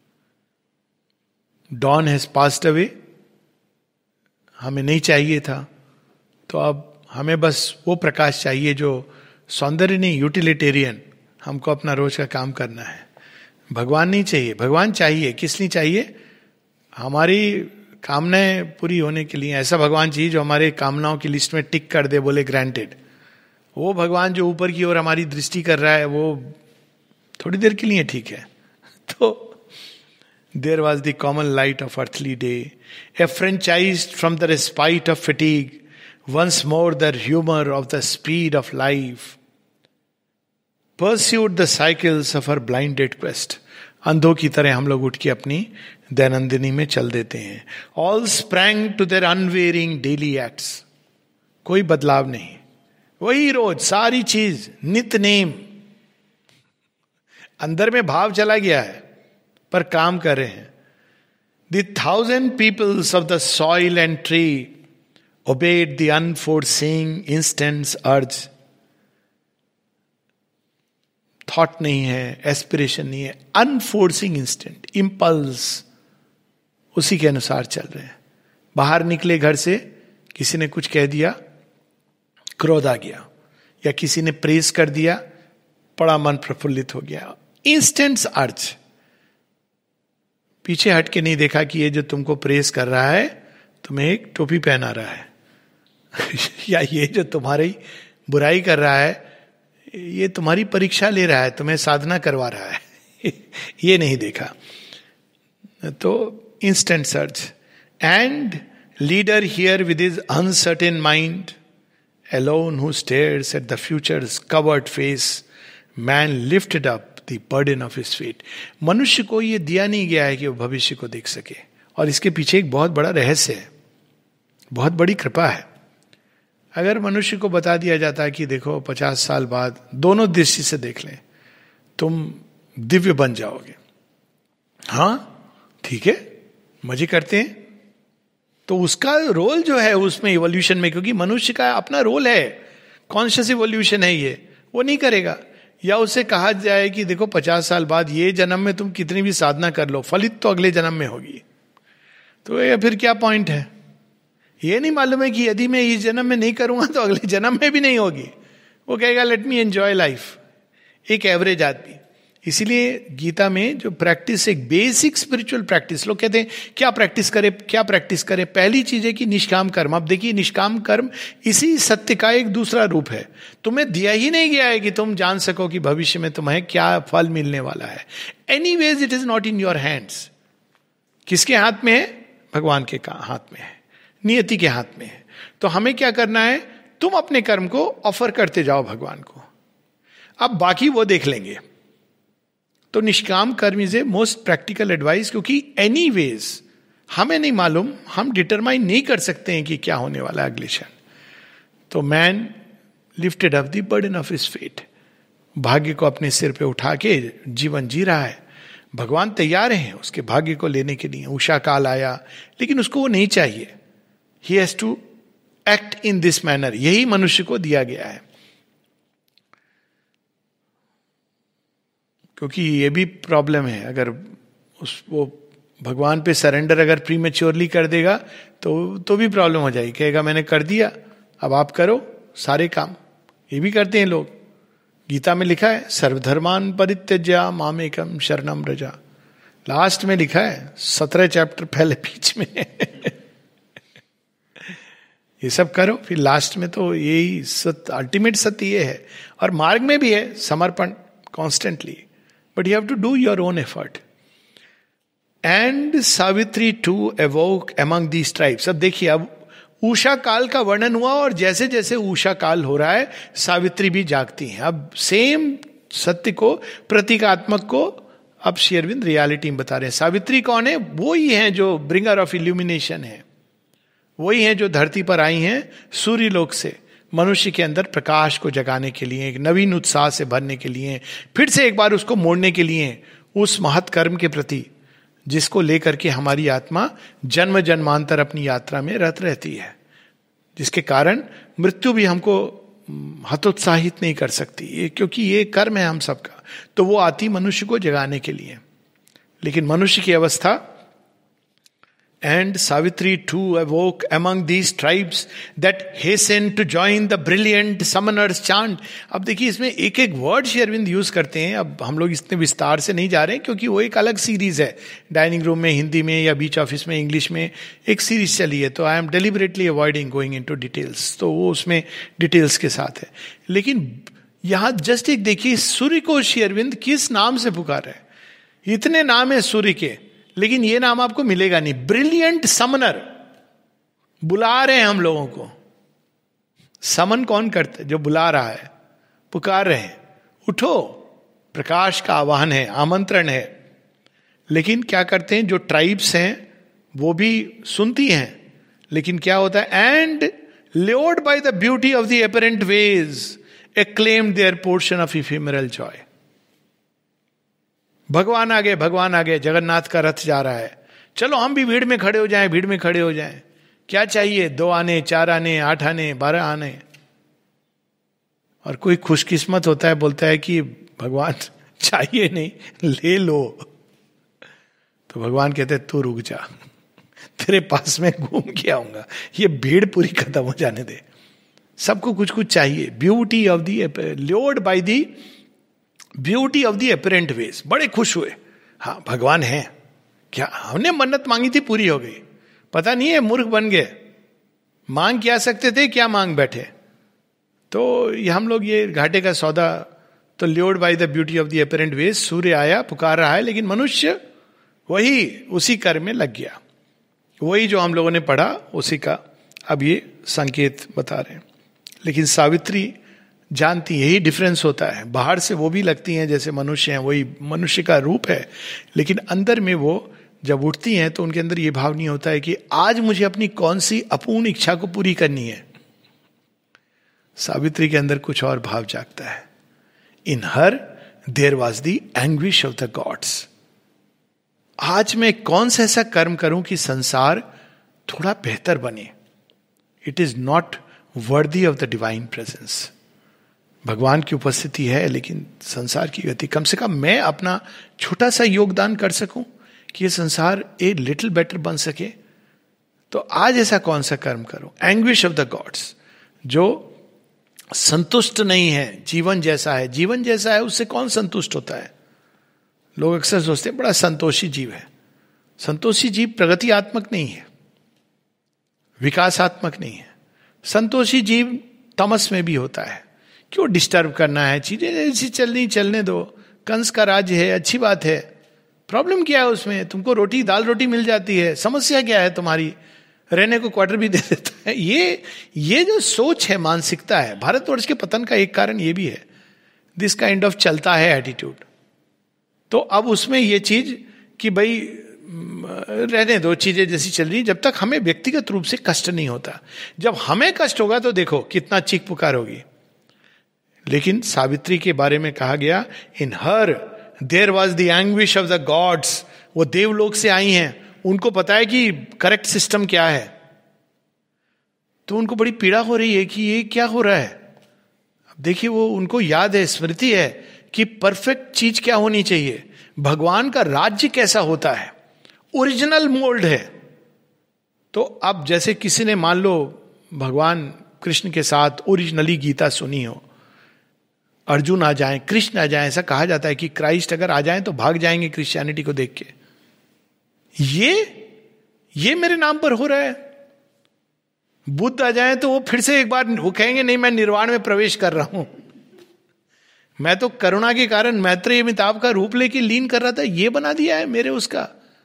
Speaker 1: Dawn has passed away. हमें नहीं चाहिए था, तो अब हमें बस वो प्रकाश चाहिए जो सौंदर्य नहीं, यूटिलिटेरियन. हमको अपना रोज का काम करना है. भगवान नहीं चाहिए. भगवान चाहिए, किस लिए चाहिए? हमारी कामनाएं पूरी होने के लिए. ऐसा भगवान चाहिए जो हमारे कामनाओं की लिस्ट में टिक कर दे, बोले ग्रांटेड. वो भगवान जो ऊपर की ओर हमारी दृष्टि कर रहा है वो थोड़ी देर के लिए ठीक है. तो there was the common light of earthly day, a franchised from the respite of fatigue, once more the humour of the speed of life, pursued the cycles of her blinded quest. अंधों की तरह हम लोग उठ के अपनी दैनंदिनी में चल देते हैं. All sprang to their unwearying daily acts. कोई बदलाव नहीं, वही रोज सारी चीज नित नेम. अंदर में भाव चला गया है पर काम कर रहे हैं. The 1,000 peoples of the soil and tree obeyed the unforcing instincts urge. Thought नहीं है, एस्पिरेशन नहीं है, अनफोर्सिंग इंस्टेंट इंपल्स, उसी के अनुसार चल रहे हैं. बाहर निकले घर से, किसी ने कुछ कह दिया, क्रोध आ गया, या किसी ने प्रेज कर दिया, बड़ा मन प्रफुल्लित हो गया. इंस्टेंट्स अर्ज. पीछे हट के नहीं देखा कि ये जो तुमको प्रेज कर रहा है तुम्हें एक टोपी पहना रहा है या ये जो तुम्हारी बुराई कर रहा है ये तुम्हारी परीक्षा ले रहा है, तुम्हें साधना करवा रहा है ये नहीं देखा. तो instant search. And leader here with his uncertain mind, alone who stares at the future's covered face, man lifted up the burden of his fate. मनुष्य को ये दिया नहीं गया है कि वो भविष्य को देख सके, और इसके पीछे एक बहुत बड़ा रहस्य है, बहुत बड़ी कृपा है. अगर मनुष्य को बता दिया जाता है कि देखो 50 साल बाद, दोनों दृष्टि से देख लें, तुम दिव्य बन जाओगे, हाँ ठीक है, मजे करते हैं, तो उसका रोल जो है उसमें इवोल्यूशन में, क्योंकि मनुष्य का अपना रोल है, कॉन्शियस इवोल्यूशन है ये, वो नहीं करेगा. या उससे कहा जाए कि देखो 50 साल बाद ये जन्म में तुम कितनी भी साधना कर लो, फलित तो अगले जन्म में होगी, तो ये फिर क्या पॉइंट है? ये नहीं मालूम है कि यदि मैं इस जन्म में नहीं करूंगा तो अगले जन्म में भी नहीं होगी. वो कहेगा लेट मी एंजॉय लाइफ. एक एवरेज आदमी. इसीलिए गीता में जो प्रैक्टिस, एक बेसिक स्पिरिचुअल प्रैक्टिस, लोग कहते हैं क्या प्रैक्टिस करें, क्या प्रैक्टिस करें. पहली चीज है कि निष्काम कर्म. अब देखिए, निष्काम कर्म इसी सत्य का एक दूसरा रूप है. तुम्हें दिया ही नहीं गया है कि तुम जान सको कि भविष्य में तुम्हें क्या फल मिलने वाला है. Anyways it is not in your hands. किसके हाथ में है? भगवान के हाथ में है, नियति के हाथ में है. तो हमें क्या करना है? तुम अपने कर्म को ऑफर करते जाओ भगवान को, अब बाकी वो देख लेंगे. तो निष्काम कर्म is a most practical advice, क्योंकि एनीवेज हमें नहीं मालूम, हम डिटरमाइन नहीं कर सकते हैं कि क्या होने वाला है अगले क्षण. तो man lifted up the burden of his fate. भाग्य को अपने सिर पे उठा के जीवन जी रहा है. भगवान तैयार हैं उसके भाग्य को लेने के लिए. उषा काल आया, लेकिन उसको वो नहीं चाहिए. He has to act in this manner. यही मनुष्य को दिया गया है. क्योंकि ये भी प्रॉब्लम है, अगर वो भगवान पे सरेंडर अगर प्रीमेच्योरली कर देगा तो भी प्रॉब्लम हो जाएगी, कहेगा मैंने कर दिया अब आप करो सारे काम। ये भी करते हैं लोग। गीता में लिखा है सर्वधर्मान परित्यज्य मामेकम शरणम व्रज, लास्ट में लिखा है 17 चैप्टर पहले बीच में ये सब करो, फिर लास्ट में तो यही सत्य, अल्टीमेट सत्य ये है। और मार्ग में भी है समर्पण constantly, but you have to do your own effort. And Savitri too awoke among these tribes. अब देखिए, अब उषा काल का वर्णन हुआ और जैसे जैसे उषा काल हो रहा है सावित्री भी जागती हैं। अब सेम सत्य को, प्रतीकात्मक को अब श्री अरविंद रियलिटी में बता रहे हैं। सावित्री कौन है? वो ही है जो ब्रिंगर ऑफ इल्यूमिनेशन है, वही है जो धरती पर आई हैं सूर्य लोक से मनुष्य के अंदर प्रकाश को जगाने के लिए, एक नवीन उत्साह से भरने के लिए, फिर से एक बार उसको मोड़ने के लिए, उस महत् कर्म के प्रति जिसको लेकर के हमारी आत्मा जन्म जन्मांतर अपनी यात्रा में रत रहती है, जिसके कारण मृत्यु भी हमको हतोत्साहित नहीं कर सकती, ये क्योंकि ये कर्म है हम सबका। तो वो आती मनुष्य को जगाने के लिए। लेकिन मनुष्य की अवस्था, and Savitri too awoke among these tribes that hasten to join the brilliant summoner's chant. अब देखिए, इसमें एक एक वर्ड श्री अरविंद यूज करते हैं। अब हम लोग इतने विस्तार से नहीं जा रहे हैं क्योंकि वो एक अलग सीरीज है। डाइनिंग रूम में हिंदी में या बीच ऑफिस में इंग्लिश में एक सीरीज चली है, तो I am deliberately avoiding going into details, तो वो उसमें डिटेल्स के साथ है। लेकिन यहां जस्ट एक देखिए, सूर्य को श्री अरविंद किस नाम से पुकार है। इतने नाम है सूर्य के, लेकिन ये नाम आपको मिलेगा नहीं। ब्रिलियंट समनर, बुला रहे हैं हम लोगों को। समन कौन करता है? जो बुला रहा है, पुकार रहे हैं, उठो, प्रकाश का आह्वान है, आमंत्रण है। लेकिन क्या करते हैं जो ट्राइब्स हैं वो भी सुनती हैं, लेकिन क्या होता है? And lured by the beauty of the apparent ways acclaimed their portion of ephemeral joy। भगवान आ गए, भगवान आ गए, जगन्नाथ का रथ जा रहा है, चलो हम भी भीड़ में खड़े हो जाएं, भीड़ में खड़े हो जाएं। क्या चाहिए? 2 आने, 4 आने, 8 आने, 12 आने। और कोई खुशकिस्मत होता है, बोलता है कि भगवान चाहिए नहीं, ले लो। तो भगवान कहते हैं तू रुक जा, तेरे पास में घूम के आऊंगा, ये भीड़ पूरी खत्म हो जाने दे। सबको कुछ कुछ चाहिए। Beauty of the, lured by the beauty of the apparent ways. बड़े खुश हुए, हाँ भगवान है, क्या हमने मन्नत मांगी थी पूरी हो गई। पता नहीं है मूर्ख बन गए, मांग क्या सकते थे, क्या मांग बैठे। तो ये हम लोग ये घाटे का सौदा। तो lured by the beauty of the apparent ways, सूर्य आया, पुकार रहा है, लेकिन मनुष्य वही उसी कर्म में लग गया। वही जो हम लोगों ने पढ़ा उसी का अब ये संकेत बता रहे हैं। लेकिन सावित्री जानती, यही डिफरेंस होता है। बाहर से वो भी लगती हैं जैसे मनुष्य हैं, वही मनुष्य का रूप है, लेकिन अंदर में वो जब उठती हैं तो उनके अंदर ये भाव नहीं होता है कि आज मुझे अपनी कौन सी अपूर्ण इच्छा को पूरी करनी है। सावित्री के अंदर कुछ और भाव जागता है। In her there was the anguish of the gods. आज मैं कौन सा ऐसा कर्म करूं कि संसार थोड़ा बेहतर बने। It is not worthy of the divine presence. भगवान की उपस्थिति है, लेकिन संसार की गति, कम से कम मैं अपना छोटा सा योगदान कर सकूं कि ये संसार ए लिटिल बेटर बन सके। तो आज ऐसा कौन सा कर्म करूं। एंग्विश ऑफ द गॉड्स, जो संतुष्ट नहीं है। जीवन जैसा है, जीवन जैसा है, उससे कौन संतुष्ट होता है। लोग अक्सर सोचते हैं बड़ा संतोषी जीव है। संतोषी जीव प्रगतियात्मक नहीं है, विकासात्मक नहीं है। संतोषी जीव तमस में भी होता है। क्यों डिस्टर्ब करना है, चीजें ऐसी चलने दो। कंस का राज्य है, अच्छी बात है, प्रॉब्लम क्या है उसमें? तुमको रोटी, दाल रोटी मिल जाती है, समस्या क्या है तुम्हारी? रहने को क्वार्टर भी दे देता है। ये जो सोच है, मानसिकता है, भारतवर्ष के पतन का एक कारण ये भी है। दिस काइंड ऑफ चलता है एटीट्यूड। तो अब उसमें ये चीज कि भाई रहने दो, चीजें जैसी चल रही, जब तक हमें व्यक्तिगत रूप से कष्ट नहीं होता। जब हमें कष्ट होगा तो देखो कितना चीख पुकार होगी। लेकिन सावित्री के बारे में कहा गया, in her there was the anguish of the gods. वो देवलोक से आई हैं, उनको पता है कि करेक्ट सिस्टम क्या है, तो उनको बड़ी पीड़ा हो रही है कि ये क्या हो रहा है। अब देखिए, वो उनको याद है, स्मृति है कि परफेक्ट चीज क्या होनी चाहिए, भगवान का राज्य कैसा होता है। ओरिजिनल मोल्ड है। तो अब जैसे किसी ने मान लो भगवान कृष्ण के साथ ओरिजिनली गीता सुनी हो, अर्जुन आ जाए, कृष्ण आ जाए, ऐसा कहा जाता है कि क्राइस्ट अगर आ जाए तो भाग जाएंगे क्रिश्चियनिटी को देख के। ये मेरे नाम पर हो रहा है। बुद्ध आ जाए तो वो फिर से एक बार वो कहेंगे नहीं मैं निर्वाण में प्रवेश कर रहा हूं, मैं तो करुणा के कारण मैत्रेय मिताब का रूप लेके लीन कर रहा था, ये बना दिया है मेरे उसका।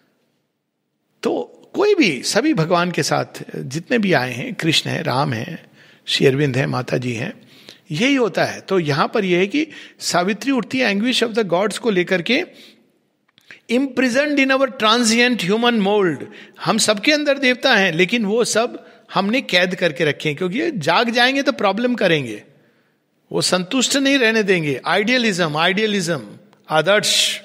Speaker 1: तो कोई भी, सभी भगवान के साथ जितने भी आए हैं, कृष्ण है, राम है, श्री अरविंद है, माता जी हैं, यही होता है। तो यहां पर यह है कि सावित्री उठती है एंग्विश ऑफ द गॉड्स को लेकर के, imprisoned in our transient human mould. हम सबके अंदर देवता हैं, लेकिन वो सब हमने कैद करके रखे हैं, क्योंकि जाग जाएंगे तो प्रॉब्लम करेंगे, वो संतुष्ट नहीं रहने देंगे। आइडियलिज्म, आदर्श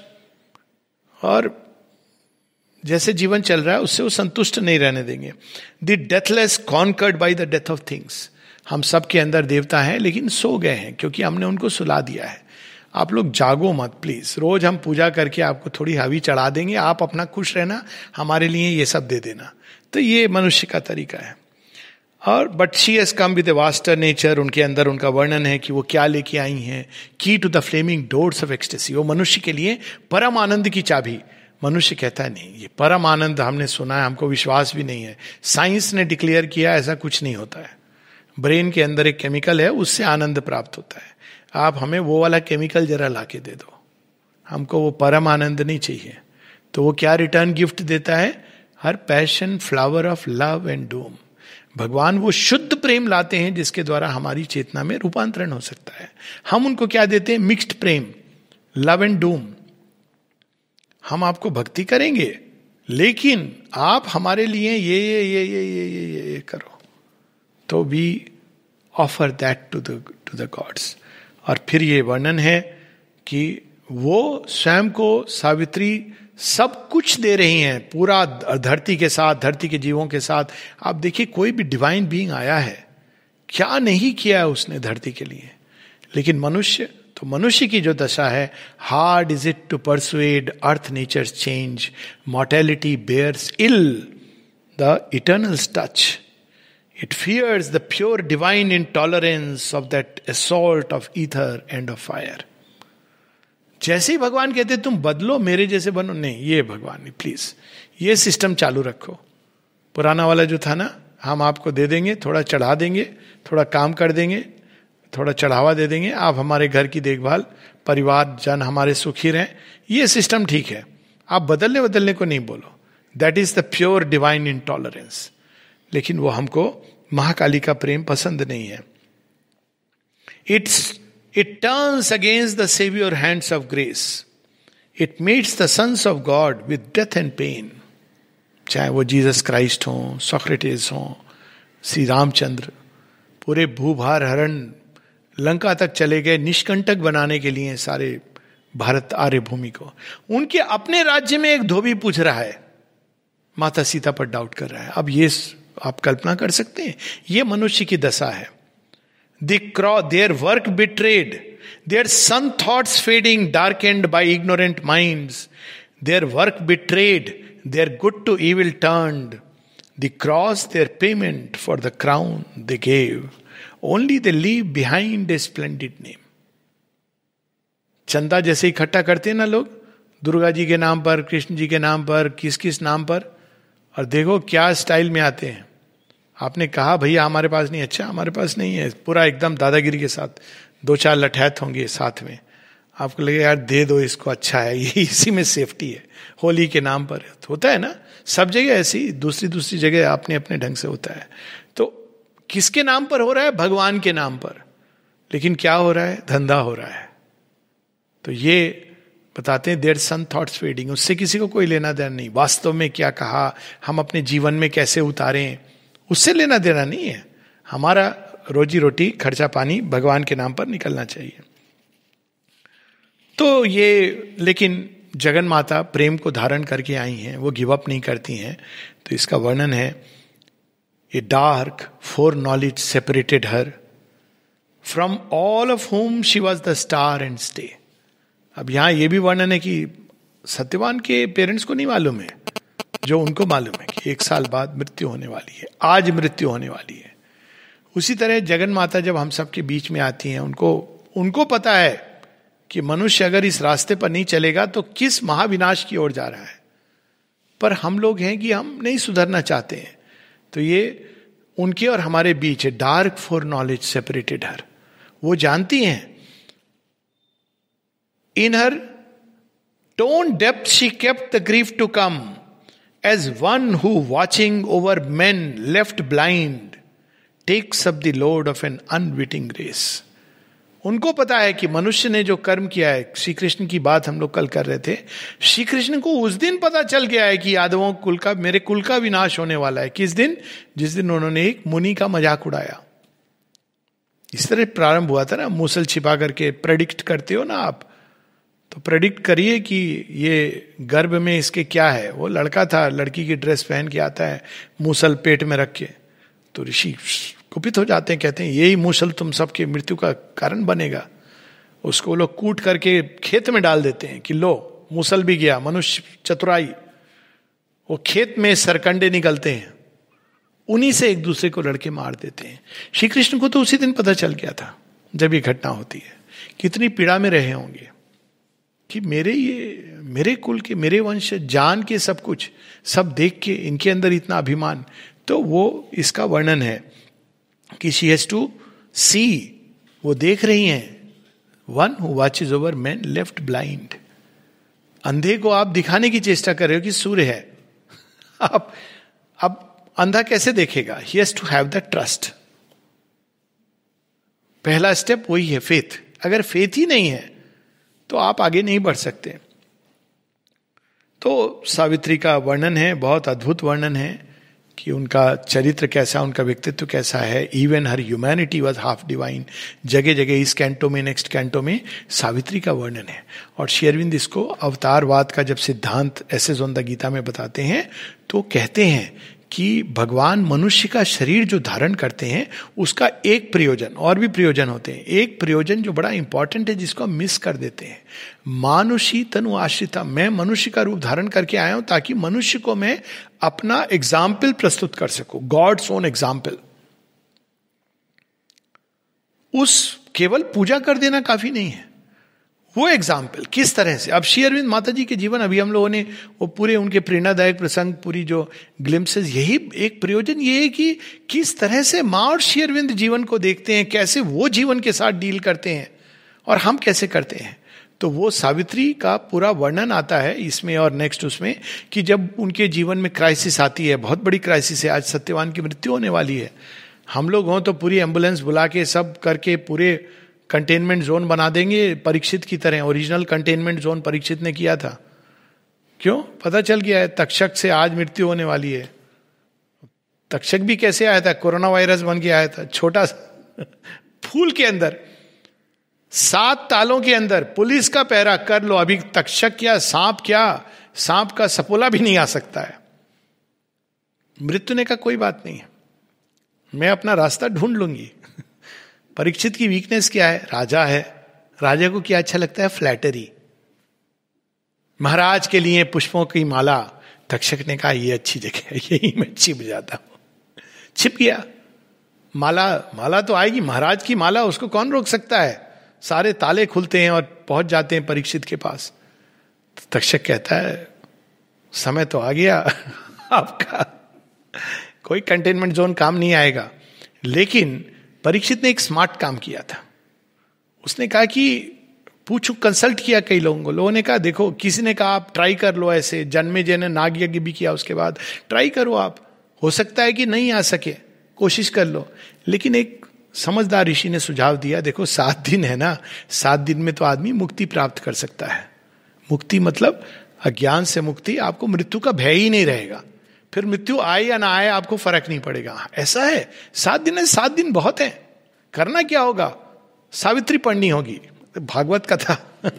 Speaker 1: और जैसे जीवन चल रहा है उससे वो संतुष्ट नहीं रहने देंगे। The deathless conquered by the death of things. हम सब के अंदर देवता हैं लेकिन सो गए हैं क्योंकि हमने उनको सुला दिया है। आप लोग जागो मत प्लीज। रोज हम पूजा करके आपको थोड़ी हवी चढ़ा देंगे, आप अपना खुश रहना, हमारे लिए ये सब दे देना। तो ये मनुष्य का तरीका है। और but she has come with a vaster nature. उनके अंदर उनका वर्णन है कि वो क्या लेके आई हैं। Key to the flaming doors of ecstasy. वो मनुष्य के लिए परम आनंद की चाबी। मनुष्य कहता है नहीं, ये परम आनंद हमने सुना है, हमको विश्वास भी नहीं है, साइंस ने डिक्लेयर किया, ऐसा कुछ नहीं होता है। ब्रेन के अंदर एक केमिकल है, उससे आनंद प्राप्त होता है। आप हमें वो वाला केमिकल जरा लाके दे दो, हमको वो परम आनंद नहीं चाहिए। तो वो क्या रिटर्न गिफ्ट देता है? Her passion flower of love and doom. भगवान वो शुद्ध प्रेम लाते हैं जिसके द्वारा हमारी चेतना में रूपांतरण हो सकता है। हम उनको क्या देते हैं? मिक्स्ड प्रेम, लव एंड डूम। हम आपको भक्ति करेंगे लेकिन आप हमारे लिए ये करो, तो we offer that to the gods. और फिर ये वर्णन है कि वो स्वयं को, सावित्री सब कुछ दे रही हैं, पूरा धरती के साथ, धरती के जीवों के साथ। आप देखिए कोई भी डिवाइन बीइंग आया है, क्या नहीं किया है उसने धरती के लिए। लेकिन मनुष्य, तो मनुष्य की जो दशा है, hard is it to persuade earth nature change, mortality bears ill the eternal's touch, it fears the pure divine intolerance of that assault of ether and of fire. जैसे ही भगवान कहते तुम बदलो, मेरे जैसे बनो, नहीं, ये भगवान नहीं, प्लीज ये सिस्टम चालू रखो। पुराना वाला जो था ना, हम आपको दे देंगे, थोड़ा चढ़ा देंगे, थोड़ा काम कर देंगे, थोड़ा चढ़ावा दे देंगे, आप हमारे घर की देखभाल, परिवार जन हमारे सुखी रहें, ये सिस्टम ठीक है। आप बदलने को नहीं बोलो। That is the pure divine intolerance. लेकिन वो हमको महाकाली का प्रेम पसंद नहीं है। It turns against the savior hands of grace. It meets the sons of God with death and pain. चाहे वो जीसस क्राइस्ट हो, सोक्रेटिस हो, श्री रामचंद्र, पूरे भूभार हरण लंका तक चले गए निष्कंटक बनाने के लिए सारे भारत आर्य भूमि को। उनके अपने राज्य में एक धोबी पूछ रहा है, माता सीता पर डाउट कर रहा है। अब ये आप कल्पना कर सकते हैं, ये मनुष्य की दशा है। Their work betrayed, their sun thoughts fading, darkened by ignorant minds. Their work betrayed, their good to evil turned. The cross their payment for the crown they gave. Only they leave behind a splendid name. चंदा जैसे इकट्ठा करते हैं ना लोग, दुर्गा जी के नाम पर, कृष्ण जी के नाम पर, किस किस नाम पर, और देखो क्या स्टाइल में आते हैं। आपने कहा भैया हमारे पास नहीं, अच्छा हमारे पास नहीं है, पूरा एकदम दादागिरी के साथ, 2-4 लठैत होंगे साथ में, आपको लगे यार दे दो इसको, अच्छा है ये, इसी में सेफ्टी है। होली के नाम पर होता है ना, सब जगह ऐसी, दूसरी जगह अपने अपने ढंग से होता है। तो किसके नाम पर हो रहा है? भगवान के नाम पर। लेकिन क्या हो रहा है? धंधा हो रहा है। तो ये बताते हैं देयर सन थॉट्स फेडिंग, उससे किसी को कोई लेना देना नहीं। वास्तव में क्या कहा, हम अपने जीवन में कैसे उतारें, उससे लेना देना नहीं है। हमारा रोजी रोटी, खर्चा पानी भगवान के नाम पर निकलना चाहिए। तो ये, लेकिन जगन माता प्रेम को धारण करके आई हैं, वो गिव अप नहीं करती हैं। तो इसका वर्णन है, a dark foreknowledge separated her from all of whom she was the star and stay. अब यहां यह भी वर्णन है कि सत्यवान के पेरेंट्स को नहीं मालूम है, जो उनको मालूम है कि 1 साल बाद मृत्यु होने वाली है, आज मृत्यु होने वाली है। उसी तरह जगन माता जब हम सबके बीच में आती हैं, उनको पता है कि मनुष्य अगर इस रास्ते पर नहीं चलेगा तो किस महाविनाश की ओर जा रहा है। पर हम लोग हैं कि हम नहीं सुधरना चाहते हैं। तो ये उनके और हमारे बीच है। Dark foreknowledge separated her. वो जानती हैं, in her tone depth she kept the grief to come, as one who watching over men left blind takes up the load of an unwitting race. उनको पता है कि मनुष्य ने जो कर्म किया है, श्री कृष्ण की बात हम लोग कल कर रहे थे, श्री कृष्ण को उस दिन पता चल गया है कि यादवों कुल का, मेरे कुल का विनाश होने वाला है। किस दिन? जिस दिन उन्होंने एक मुनि का मजाक उड़ाया। इस तरह प्रारंभ हुआ था ना, मूसल छिपा करके प्रेडिक्ट करते हो ना आप, तो प्रेडिक्ट करिए कि ये गर्भ में इसके क्या है। वो लड़का था, लड़की की ड्रेस पहन के आता है, मूसल पेट में रख के, तो ऋषि कुपित हो जाते हैं, कहते हैं यही मूसल तुम सबके मृत्यु का कारण बनेगा। उसको लोग कूट करके खेत में डाल देते हैं कि लो मूसल भी गया। मनुष्य चतुराई, वो खेत में सरकंडे निकलते हैं, उन्हीं से एक दूसरे को लड़के मार देते हैं। श्री कृष्ण को तो उसी दिन पता चल गया था जब ये घटना होती है। कितनी पीड़ा में रहे होंगे कि मेरे कुल के, मेरे वंश, जान के सब कुछ, सब देख के इनके अंदर इतना अभिमान। तो वो इसका वर्णन है कि शी हैज टू सी, वो देख रही हैं, one who watches over man left blind. अंधे को आप दिखाने की चेष्टा कर रहे हो कि सूर्य है। अब अंधा कैसे देखेगा? He has to have the trust. पहला स्टेप वही है, फेथ। अगर फेथ ही नहीं है तो आप आगे नहीं बढ़ सकते। तो सावित्री का वर्णन है, बहुत अद्भुत वर्णन है कि उनका चरित्र कैसा, उनका व्यक्तित्व कैसा है। Even her humanity was half divine. जगह जगह इस कैंटो में, नेक्स्ट कैंटो में सावित्री का वर्णन है। और श्री अरविंद इसको अवतारवाद का जब सिद्धांत एसेज ऑन द गीता में बताते हैं तो कहते हैं कि भगवान मनुष्य का शरीर जो धारण करते हैं उसका एक प्रयोजन, और भी प्रयोजन होते हैं, एक प्रयोजन जो बड़ा इंपॉर्टेंट है जिसको हम मिस कर देते हैं। मानुषी तनु आश्रिता, मैं मनुष्य का रूप धारण करके आया हूं ताकि मनुष्य को मैं अपना एग्जाम्पल प्रस्तुत कर सकूं, गॉड्स ओन एग्जाम्पल। उस केवल पूजा कर देना काफी नहीं है, वो एग्जाम्पल किस तरह से। अब श्री अरविंद माता जी के जीवन, अभी हम लोगों ने वो पूरे उनके प्रेरणादायक प्रसंग, पूरी जो ग्लिम्सेस, यही एक प्रयोजन ये है कि किस तरह से माँ और श्री अरविंद जीवन को देखते हैं, कैसे वो जीवन के साथ डील करते हैं और हम कैसे करते हैं। तो वो सावित्री का पूरा वर्णन आता है इसमें और नेक्स्ट उसमें, कि जब उनके जीवन में क्राइसिस आती है, बहुत बड़ी क्राइसिस है, आज सत्यवान की मृत्यु होने वाली है। हम लोग हों तो पूरी एम्बुलेंस बुला के सब करके पूरे कंटेनमेंट जोन बना देंगे, परीक्षित की तरह। ओरिजिनल कंटेनमेंट जोन परीक्षित ने किया था। क्यों? पता चल गया है तक्षक से आज मृत्यु होने वाली है। तक्षक भी कैसे आया था? कोरोना वायरस बन के आया था, छोटा फूल के अंदर, 7 तालों के अंदर पुलिस का पहरा कर लो। अभी तक्षक क्या, सांप क्या, सांप का सपोला भी नहीं आ सकता है। मृत्यु ने कहा कोई बात नहीं है, मैं अपना रास्ता ढूंढ लूंगी। परीक्षित की वीकनेस क्या है? राजा है, राजा को क्या अच्छा लगता है? फ्लैटरी। महाराज के लिए पुष्पों की माला। तक्षक ने कहा ये अच्छी जगह है, यही मैं छिप जाता हूं। छिप गया। माला तो आएगी, महाराज की माला, उसको कौन रोक सकता है? सारे ताले खुलते हैं और पहुंच जाते हैं परीक्षित के पास। तो तक्षक कहता है समय तो आ गया आपका, कोई कंटेनमेंट जोन काम नहीं आएगा। लेकिन परीक्षित ने एक स्मार्ट काम किया था। उसने कहा कि पूछो, कंसल्ट किया कई लोगों को। लोगों ने कहा देखो, किसी ने कहा आप ट्राई कर लो, ऐसे जन्मेजय ने नाग यज्ञ भी किया, उसके बाद ट्राई करो आप, हो सकता है कि नहीं आ सके, कोशिश कर लो। लेकिन एक समझदार ऋषि ने सुझाव दिया, देखो 7 दिन है ना, 7 दिन में तो आदमी मुक्ति प्राप्त कर सकता है। मुक्ति मतलब अज्ञान से मुक्ति, आपको मृत्यु का भय ही नहीं रहेगा। फिर मृत्यु आए या ना आए आपको फर्क नहीं पड़ेगा। ऐसा है 7 दिन है, 7 दिन बहुत है। करना क्या होगा? सावित्री पढ़नी होगी, भागवत कथा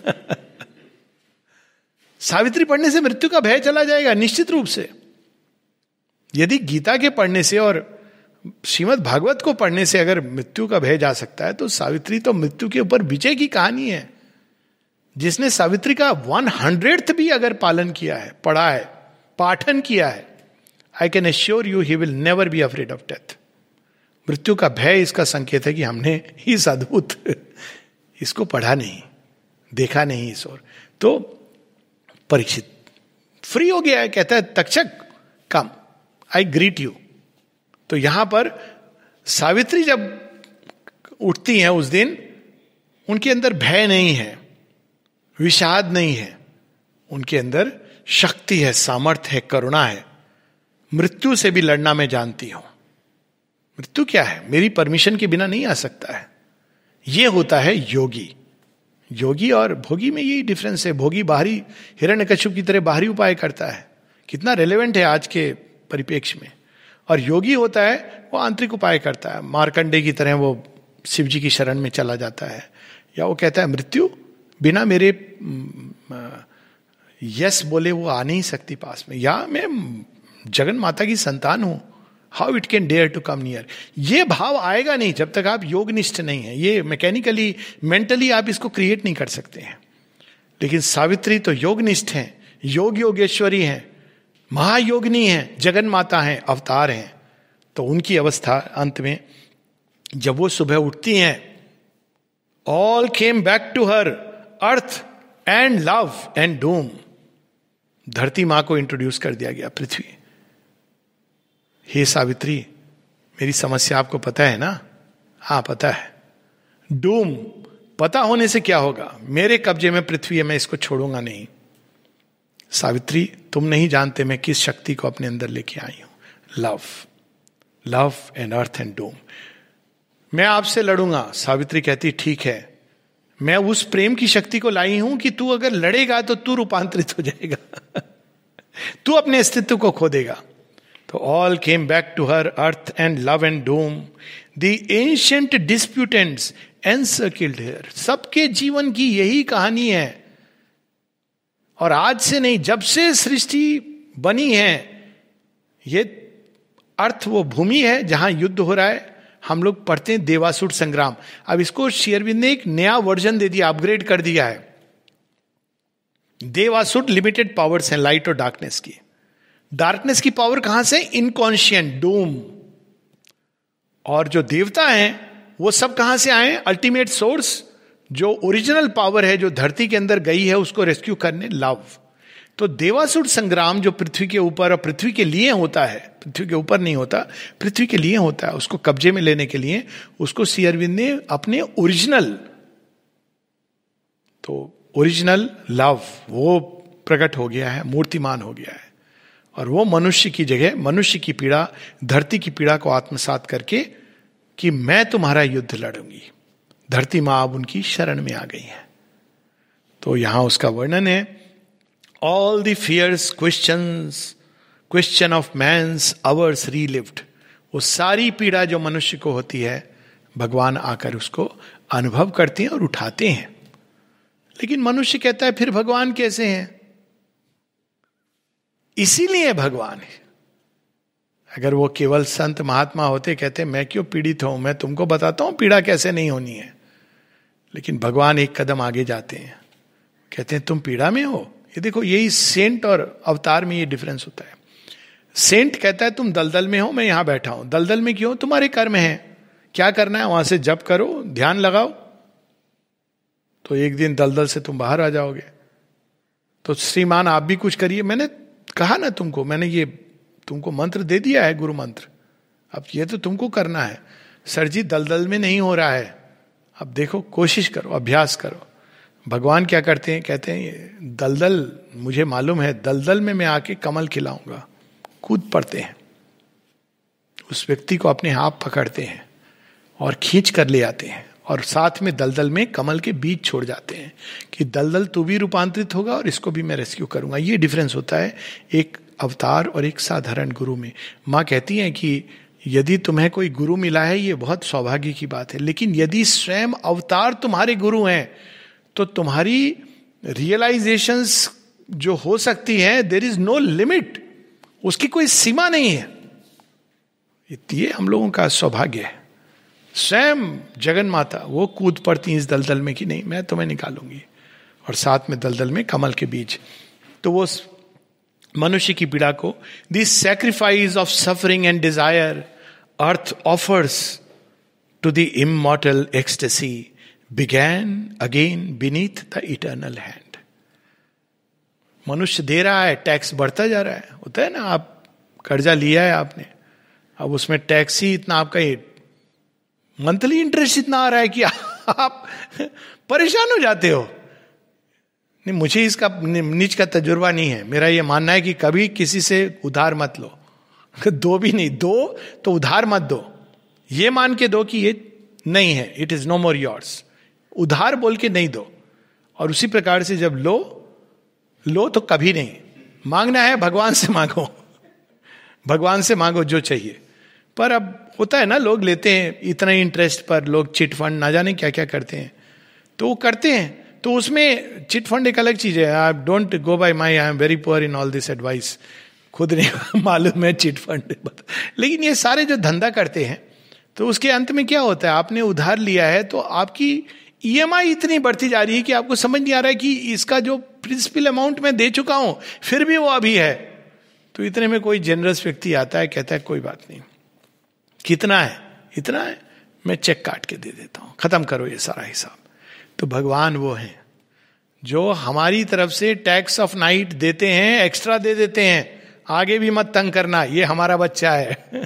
Speaker 1: सावित्री पढ़ने से मृत्यु का भय चला जाएगा निश्चित रूप से। यदि गीता के पढ़ने से और श्रीमद् भागवत को पढ़ने से अगर मृत्यु का भय जा सकता है, तो सावित्री तो मृत्यु के ऊपर विजय की कहानी है। जिसने सावित्री का 100th भी अगर पालन किया है, पढ़ा है, पाठन किया है, I can assure you he will never be afraid of death. मृत्यु का भय इसका संकेत है कि हमने इस अद्भुत इसको पढ़ा नहीं, देखा नहीं इस ओर. तो परीक्षित फ्री हो गया है, कहता है Takshak come, I greet you. तो यहां पर सावित्री जब उठती हैं उस दिन, उनके अंदर भय नहीं है, विषाद नहीं है, उनके अंदर शक्ति है, सामर्थ्य है, करुणा है. मृत्यु से भी लड़ना मैं जानती हूं. मृत्यु क्या है, मेरी परमिशन के बिना नहीं आ सकता है. यह होता है योगी. योगी और भोगी में यही डिफरेंस है. भोगी बाहरी हिरण्यकश्यप की तरह बाहरी उपाय करता है, कितना रेलेवेंट है आज के परिप्रेक्ष्य में. और योगी होता है वो आंतरिक उपाय करता है. मार्कंडे की तरह वो शिव जी की शरण में चला जाता है, या वो कहता है मृत्यु बिना मेरे यस बोले वो आ नहीं सकती पास में, या मैं जगन माता की संतान हूं, how it can dare to come near. ये भाव आएगा नहीं जब तक आप योगनिष्ठ नहीं है. ये मैकेनिकली मेंटली आप इसको क्रिएट नहीं कर सकते हैं. लेकिन सावित्री तो योगनिष्ठ हैं, योग योगेश्वरी हैं, महायोगिनी हैं, जगन माता हैं, अवतार हैं. तो उनकी अवस्था अंत में जब वो सुबह उठती हैं, all came back to her, earth and love and doom. धरती मां को इंट्रोड्यूस कर दिया गया, पृथ्वी. हे सावित्री, मेरी समस्या आपको पता है ना? हाँ पता है. डूम, पता होने से क्या होगा, मेरे कब्जे में पृथ्वी है, मैं इसको छोड़ूंगा नहीं. सावित्री, तुम नहीं जानते मैं किस शक्ति को अपने अंदर लेके आई हूं. Love, love and earth and doom. मैं आपसे लड़ूंगा. सावित्री कहती ठीक है, मैं उस प्रेम की शक्ति को लाई हूं कि तू अगर लड़ेगा तो तू रूपांतरित हो जाएगा, तू अपने अस्तित्व को खो देगा. तो all came back to her, earth and love and doom. The ancient disputants encircled here. सबके जीवन की यही कहानी है. और आज से नहीं, जब से सृष्टि बनी है, ये अर्थ वो भूमि है जहां युद्ध हो रहा है. हम लोग पढ़ते हैं देवासुर संग्राम. अब इसको श्री अरविंद ने एक नया वर्जन दे दिया, अपग्रेड कर दिया है. देवासुर लिमिटेड पावर्स हैं, लाइट और डार्कनेस की. डार्कनेस की पावर कहां से? Inconscient, doom. और जो देवता हैं वो सब कहां से आए? अल्टीमेट सोर्स, जो ओरिजिनल पावर है जो धरती के अंदर गई है उसको रेस्क्यू करने, लव. तो देवासुर संग्राम जो पृथ्वी के ऊपर और पृथ्वी के लिए होता है, पृथ्वी के ऊपर नहीं होता, पृथ्वी के लिए होता है, उसको कब्जे में लेने के लिए, उसको श्री अरविंद ने अपने ओरिजिनल, तो ओरिजिनल लव वो प्रकट हो गया है, मूर्तिमान हो गया है. और वो मनुष्य की जगह, मनुष्य की पीड़ा, धरती की पीड़ा को आत्मसात करके कि मैं तुम्हारा युद्ध लड़ूंगी. धरती मां अब उनकी शरण में आ गई है. तो यहां उसका वर्णन है. All the fierce question of man's hours relived. वो सारी पीड़ा जो मनुष्य को होती है, भगवान आकर उसको अनुभव करते हैं और उठाते हैं. लेकिन मनुष्य कहता है फिर भगवान कैसे हैं? इसीलिए भगवान है. अगर वो केवल संत महात्मा होते, कहते मैं क्यों पीड़ित हूं, मैं तुमको बताता हूं पीड़ा कैसे नहीं होनी है. लेकिन भगवान एक कदम आगे जाते हैं, कहते हैं तुम पीड़ा में हो. ये देखो, यही सेंट और अवतार में ये डिफरेंस होता है. सेंट कहता है तुम दलदल में हो, मैं यहां बैठा हूं. दलदल में क्यों? तुम्हारे कर्म है, क्या करना है वहां से जप करो, ध्यान लगाओ, तो एक दिन दलदल से तुम बाहर आ जाओगे. तो श्रीमान आप भी कुछ करिए. मैंने कहा ना तुमको, मैंने ये तुमको मंत्र दे दिया है, गुरु मंत्र, अब ये तो तुमको करना है. सर जी दलदल में नहीं हो रहा है, अब देखो कोशिश करो, अभ्यास करो. भगवान क्या करते हैं? कहते हैं दलदल, मुझे मालूम है दलदल में मैं आके कमल खिलाऊंगा. कूद पड़ते हैं, उस व्यक्ति को अपने हाथ पकड़ते हैं और खींच कर ले आते हैं, और साथ में दलदल में कमल के बीज छोड़ जाते हैं कि दलदल तू भी रूपांतरित होगा और इसको भी मैं रेस्क्यू करूंगा. ये डिफरेंस होता है एक अवतार और एक साधारण गुरु में. माँ कहती हैं कि यदि तुम्हें कोई गुरु मिला है ये बहुत सौभाग्य की बात है, लेकिन यदि स्वयं अवतार तुम्हारे गुरु हैं तो तुम्हारी रियलाइजेशंस जो हो सकती है, देयर इज नो लिमिट, उसकी कोई सीमा नहीं है. ये हम लोगों का सौभाग्य है. स्वयं जगन माता वो कूद पड़ती इस दलदल में कि नहीं मैं तुम्हें निकालूंगी, और साथ में दलदल में कमल के बीज. तो वो मनुष्य की पीड़ा को, this sacrifice of suffering and desire earth offers to the immortal ecstasy began again beneath the eternal hand. मनुष्य दे रहा है, टैक्स बढ़ता जा रहा है. होता है ना, आप कर्जा लिया है आपने, अब उसमें टैक्स ही इतना, आपका मंथली इंटरेस्ट इतना आ रहा है कि आप परेशान हो जाते हो. नहीं, मुझे इसका निज का तजुर्बा नहीं है. मेरा ये मानना है कि कभी किसी से उधार मत लो. दो भी नहीं, दो तो उधार मत दो. ये मान के दो कि ये नहीं है, it is no more yours. उधार बोल के नहीं दो. और उसी प्रकार से जब लो तो कभी नहीं. मांगना है भगवान से मांगो, भगवान से मांगो जो चाहिए. पर अब होता है ना, लोग लेते हैं इतना इंटरेस्ट पर, लोग चिट फंड ना जाने क्या क्या करते हैं, तो वो करते हैं. तो उसमें चिट फंड एक अलग चीज है. I don't go by my, I am very poor in all this advice. खुद नहीं मालूम है चिट फंड, लेकिन ये सारे जो धंधा करते हैं, तो उसके अंत में क्या होता है, आपने उधार लिया है तो आपकी ईएमआई इतनी बढ़ती जा रही है कि आपको समझ नहीं आ रहा है कि इसका जो प्रिंसिपल अमाउंट मैं दे चुका हूं फिर भी वो अभी है. तो इतने में कोई जेनरस व्यक्ति आता है, कहता है कोई बात नहीं, कितना है, इतना है, मैं चेक काट के दे देता हूं, खत्म करो ये सारा हिसाब. तो भगवान वो हैं जो हमारी तरफ से टैक्स ऑफ नाइट देते हैं, एक्स्ट्रा दे देते हैं, आगे भी मत तंग करना, ये हमारा बच्चा है.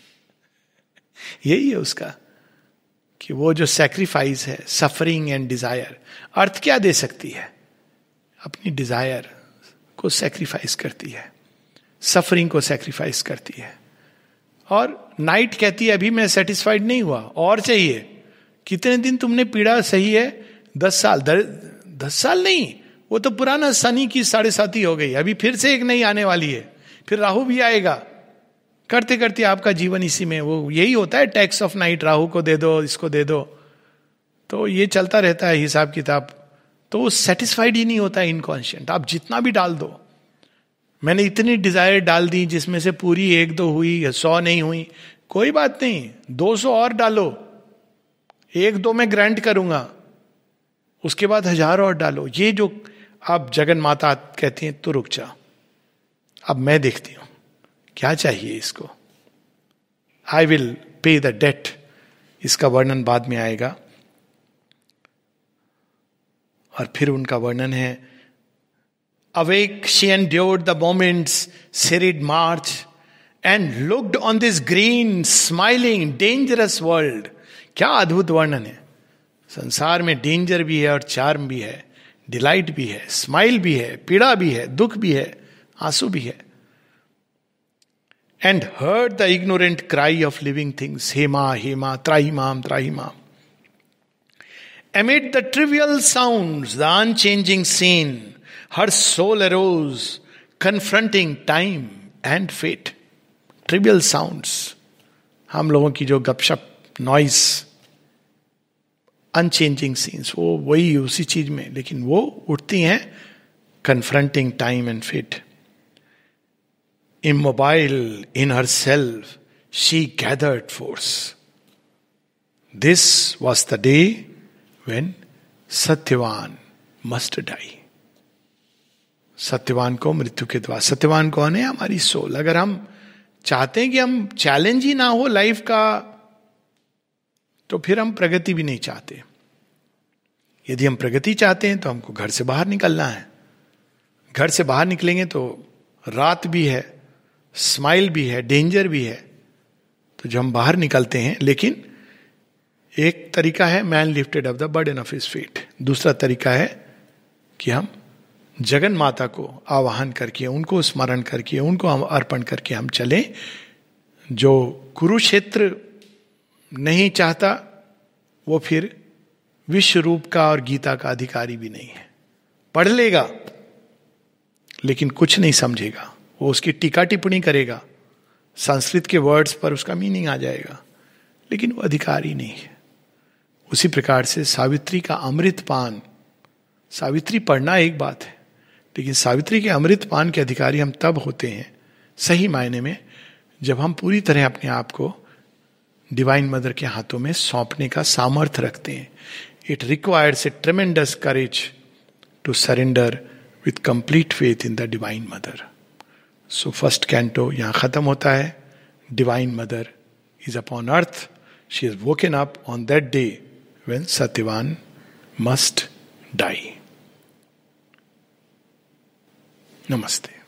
Speaker 1: यही है उसका, कि वो जो सैक्रिफाइस है, सफरिंग एंड डिजायर. अर्थ क्या दे सकती है, अपनी डिजायर को सैक्रिफाइस करती है, सफरिंग को सैक्रिफाइस करती है. और नाइट कहती है अभी मैं सेटिस्फाइड नहीं हुआ, और चाहिए. कितने दिन तुमने पीड़ा सही है, 10 साल, 10 साल नहीं, वो तो पुराना शनि की 7.5 हो गई, अभी फिर से एक नई आने वाली है, फिर राहु भी आएगा. करते करते आपका जीवन इसी में, वो यही होता है टैक्स ऑफ नाइट. राहु को दे दो, इसको दे दो, तो ये चलता रहता है हिसाब किताब. तो वो सेटिस्फाइड ही नहीं होता है इनकॉन्शियंट. आप जितना भी डाल दो, मैंने इतनी डिजायर डाल दी जिसमें से पूरी 1-2 हुई या 100 नहीं हुई, कोई बात नहीं, 200 और डालो, 1-2 में ग्रांट करूंगा, उसके बाद 1000 और डालो. ये जो आप जगन माता कहती हैं, तो रुक जा, अब मैं देखती हूं क्या चाहिए इसको, I will pay the debt. इसका वर्णन बाद में आएगा. और फिर उनका वर्णन है, Awake, she endured the moment's serried march and looked on this green, smiling, dangerous world. क्या अद्भुत वर्णन है. संसार में डेंजर भी है और चार्म भी है, डिलाइट भी है, स्माइल भी है, पीड़ा भी है, दुख भी है, आंसू भी है. And heard the ignorant cry of living things, Hema, Hema, Trahimam, Trahimam. Amid the trivial sounds, the unchanging scene, her soul arose, confronting time and fate. Trivial sounds, हम लोगों की जो गपशप, नॉइस, अनचेंजिंग सीन्स, वो वही उसी चीज में, लेकिन वो उठती हैं confronting time and fate. Immobile in herself, she gathered force. This was the day when Satyavan must die. Satyavan को मृत्यु के द्वार. सत्यवान कौन है? हमारी सोल. अगर हम चाहते हैं कि हम चैलेंज ही ना हो लाइफ का, तो फिर हम प्रगति भी नहीं चाहते. यदि हम प्रगति चाहते हैं तो हमको घर से बाहर निकलना है. घर से बाहर निकलेंगे तो रात भी है, स्माइल भी है, डेंजर भी है. तो जब हम बाहर निकलते हैं, लेकिन एक तरीका है man lifted up the burden of his fate. दूसरा तरीका है कि हम जगन माता को आवाहन करके, उनको स्मरण करके, उनको हम अर्पण करके हम चलें. जो कुरुक्षेत्र नहीं चाहता वो फिर विश्व रूप का और गीता का अधिकारी भी नहीं है. पढ़ लेगा लेकिन कुछ नहीं समझेगा, वो उसकी टीका टिप्पणी करेगा, संस्कृत के वर्ड्स पर उसका मीनिंग आ जाएगा, लेकिन वो अधिकारी नहीं है. उसी प्रकार से सावित्री का अमृत पान, सावित्री पढ़ना एक बात है, लेकिन सावित्री के अमृत पान के अधिकारी हम तब होते हैं सही मायने में जब हम पूरी तरह अपने आप को डिवाइन मदर के हाथों में सौंपने का सामर्थ्य रखते हैं. It requires a tremendous courage to surrender with complete faith in the divine mother. So first canto यहां खत्म होता है. Divine mother is upon earth. She is woken up on that day when Satyavan must die. नमस्ते.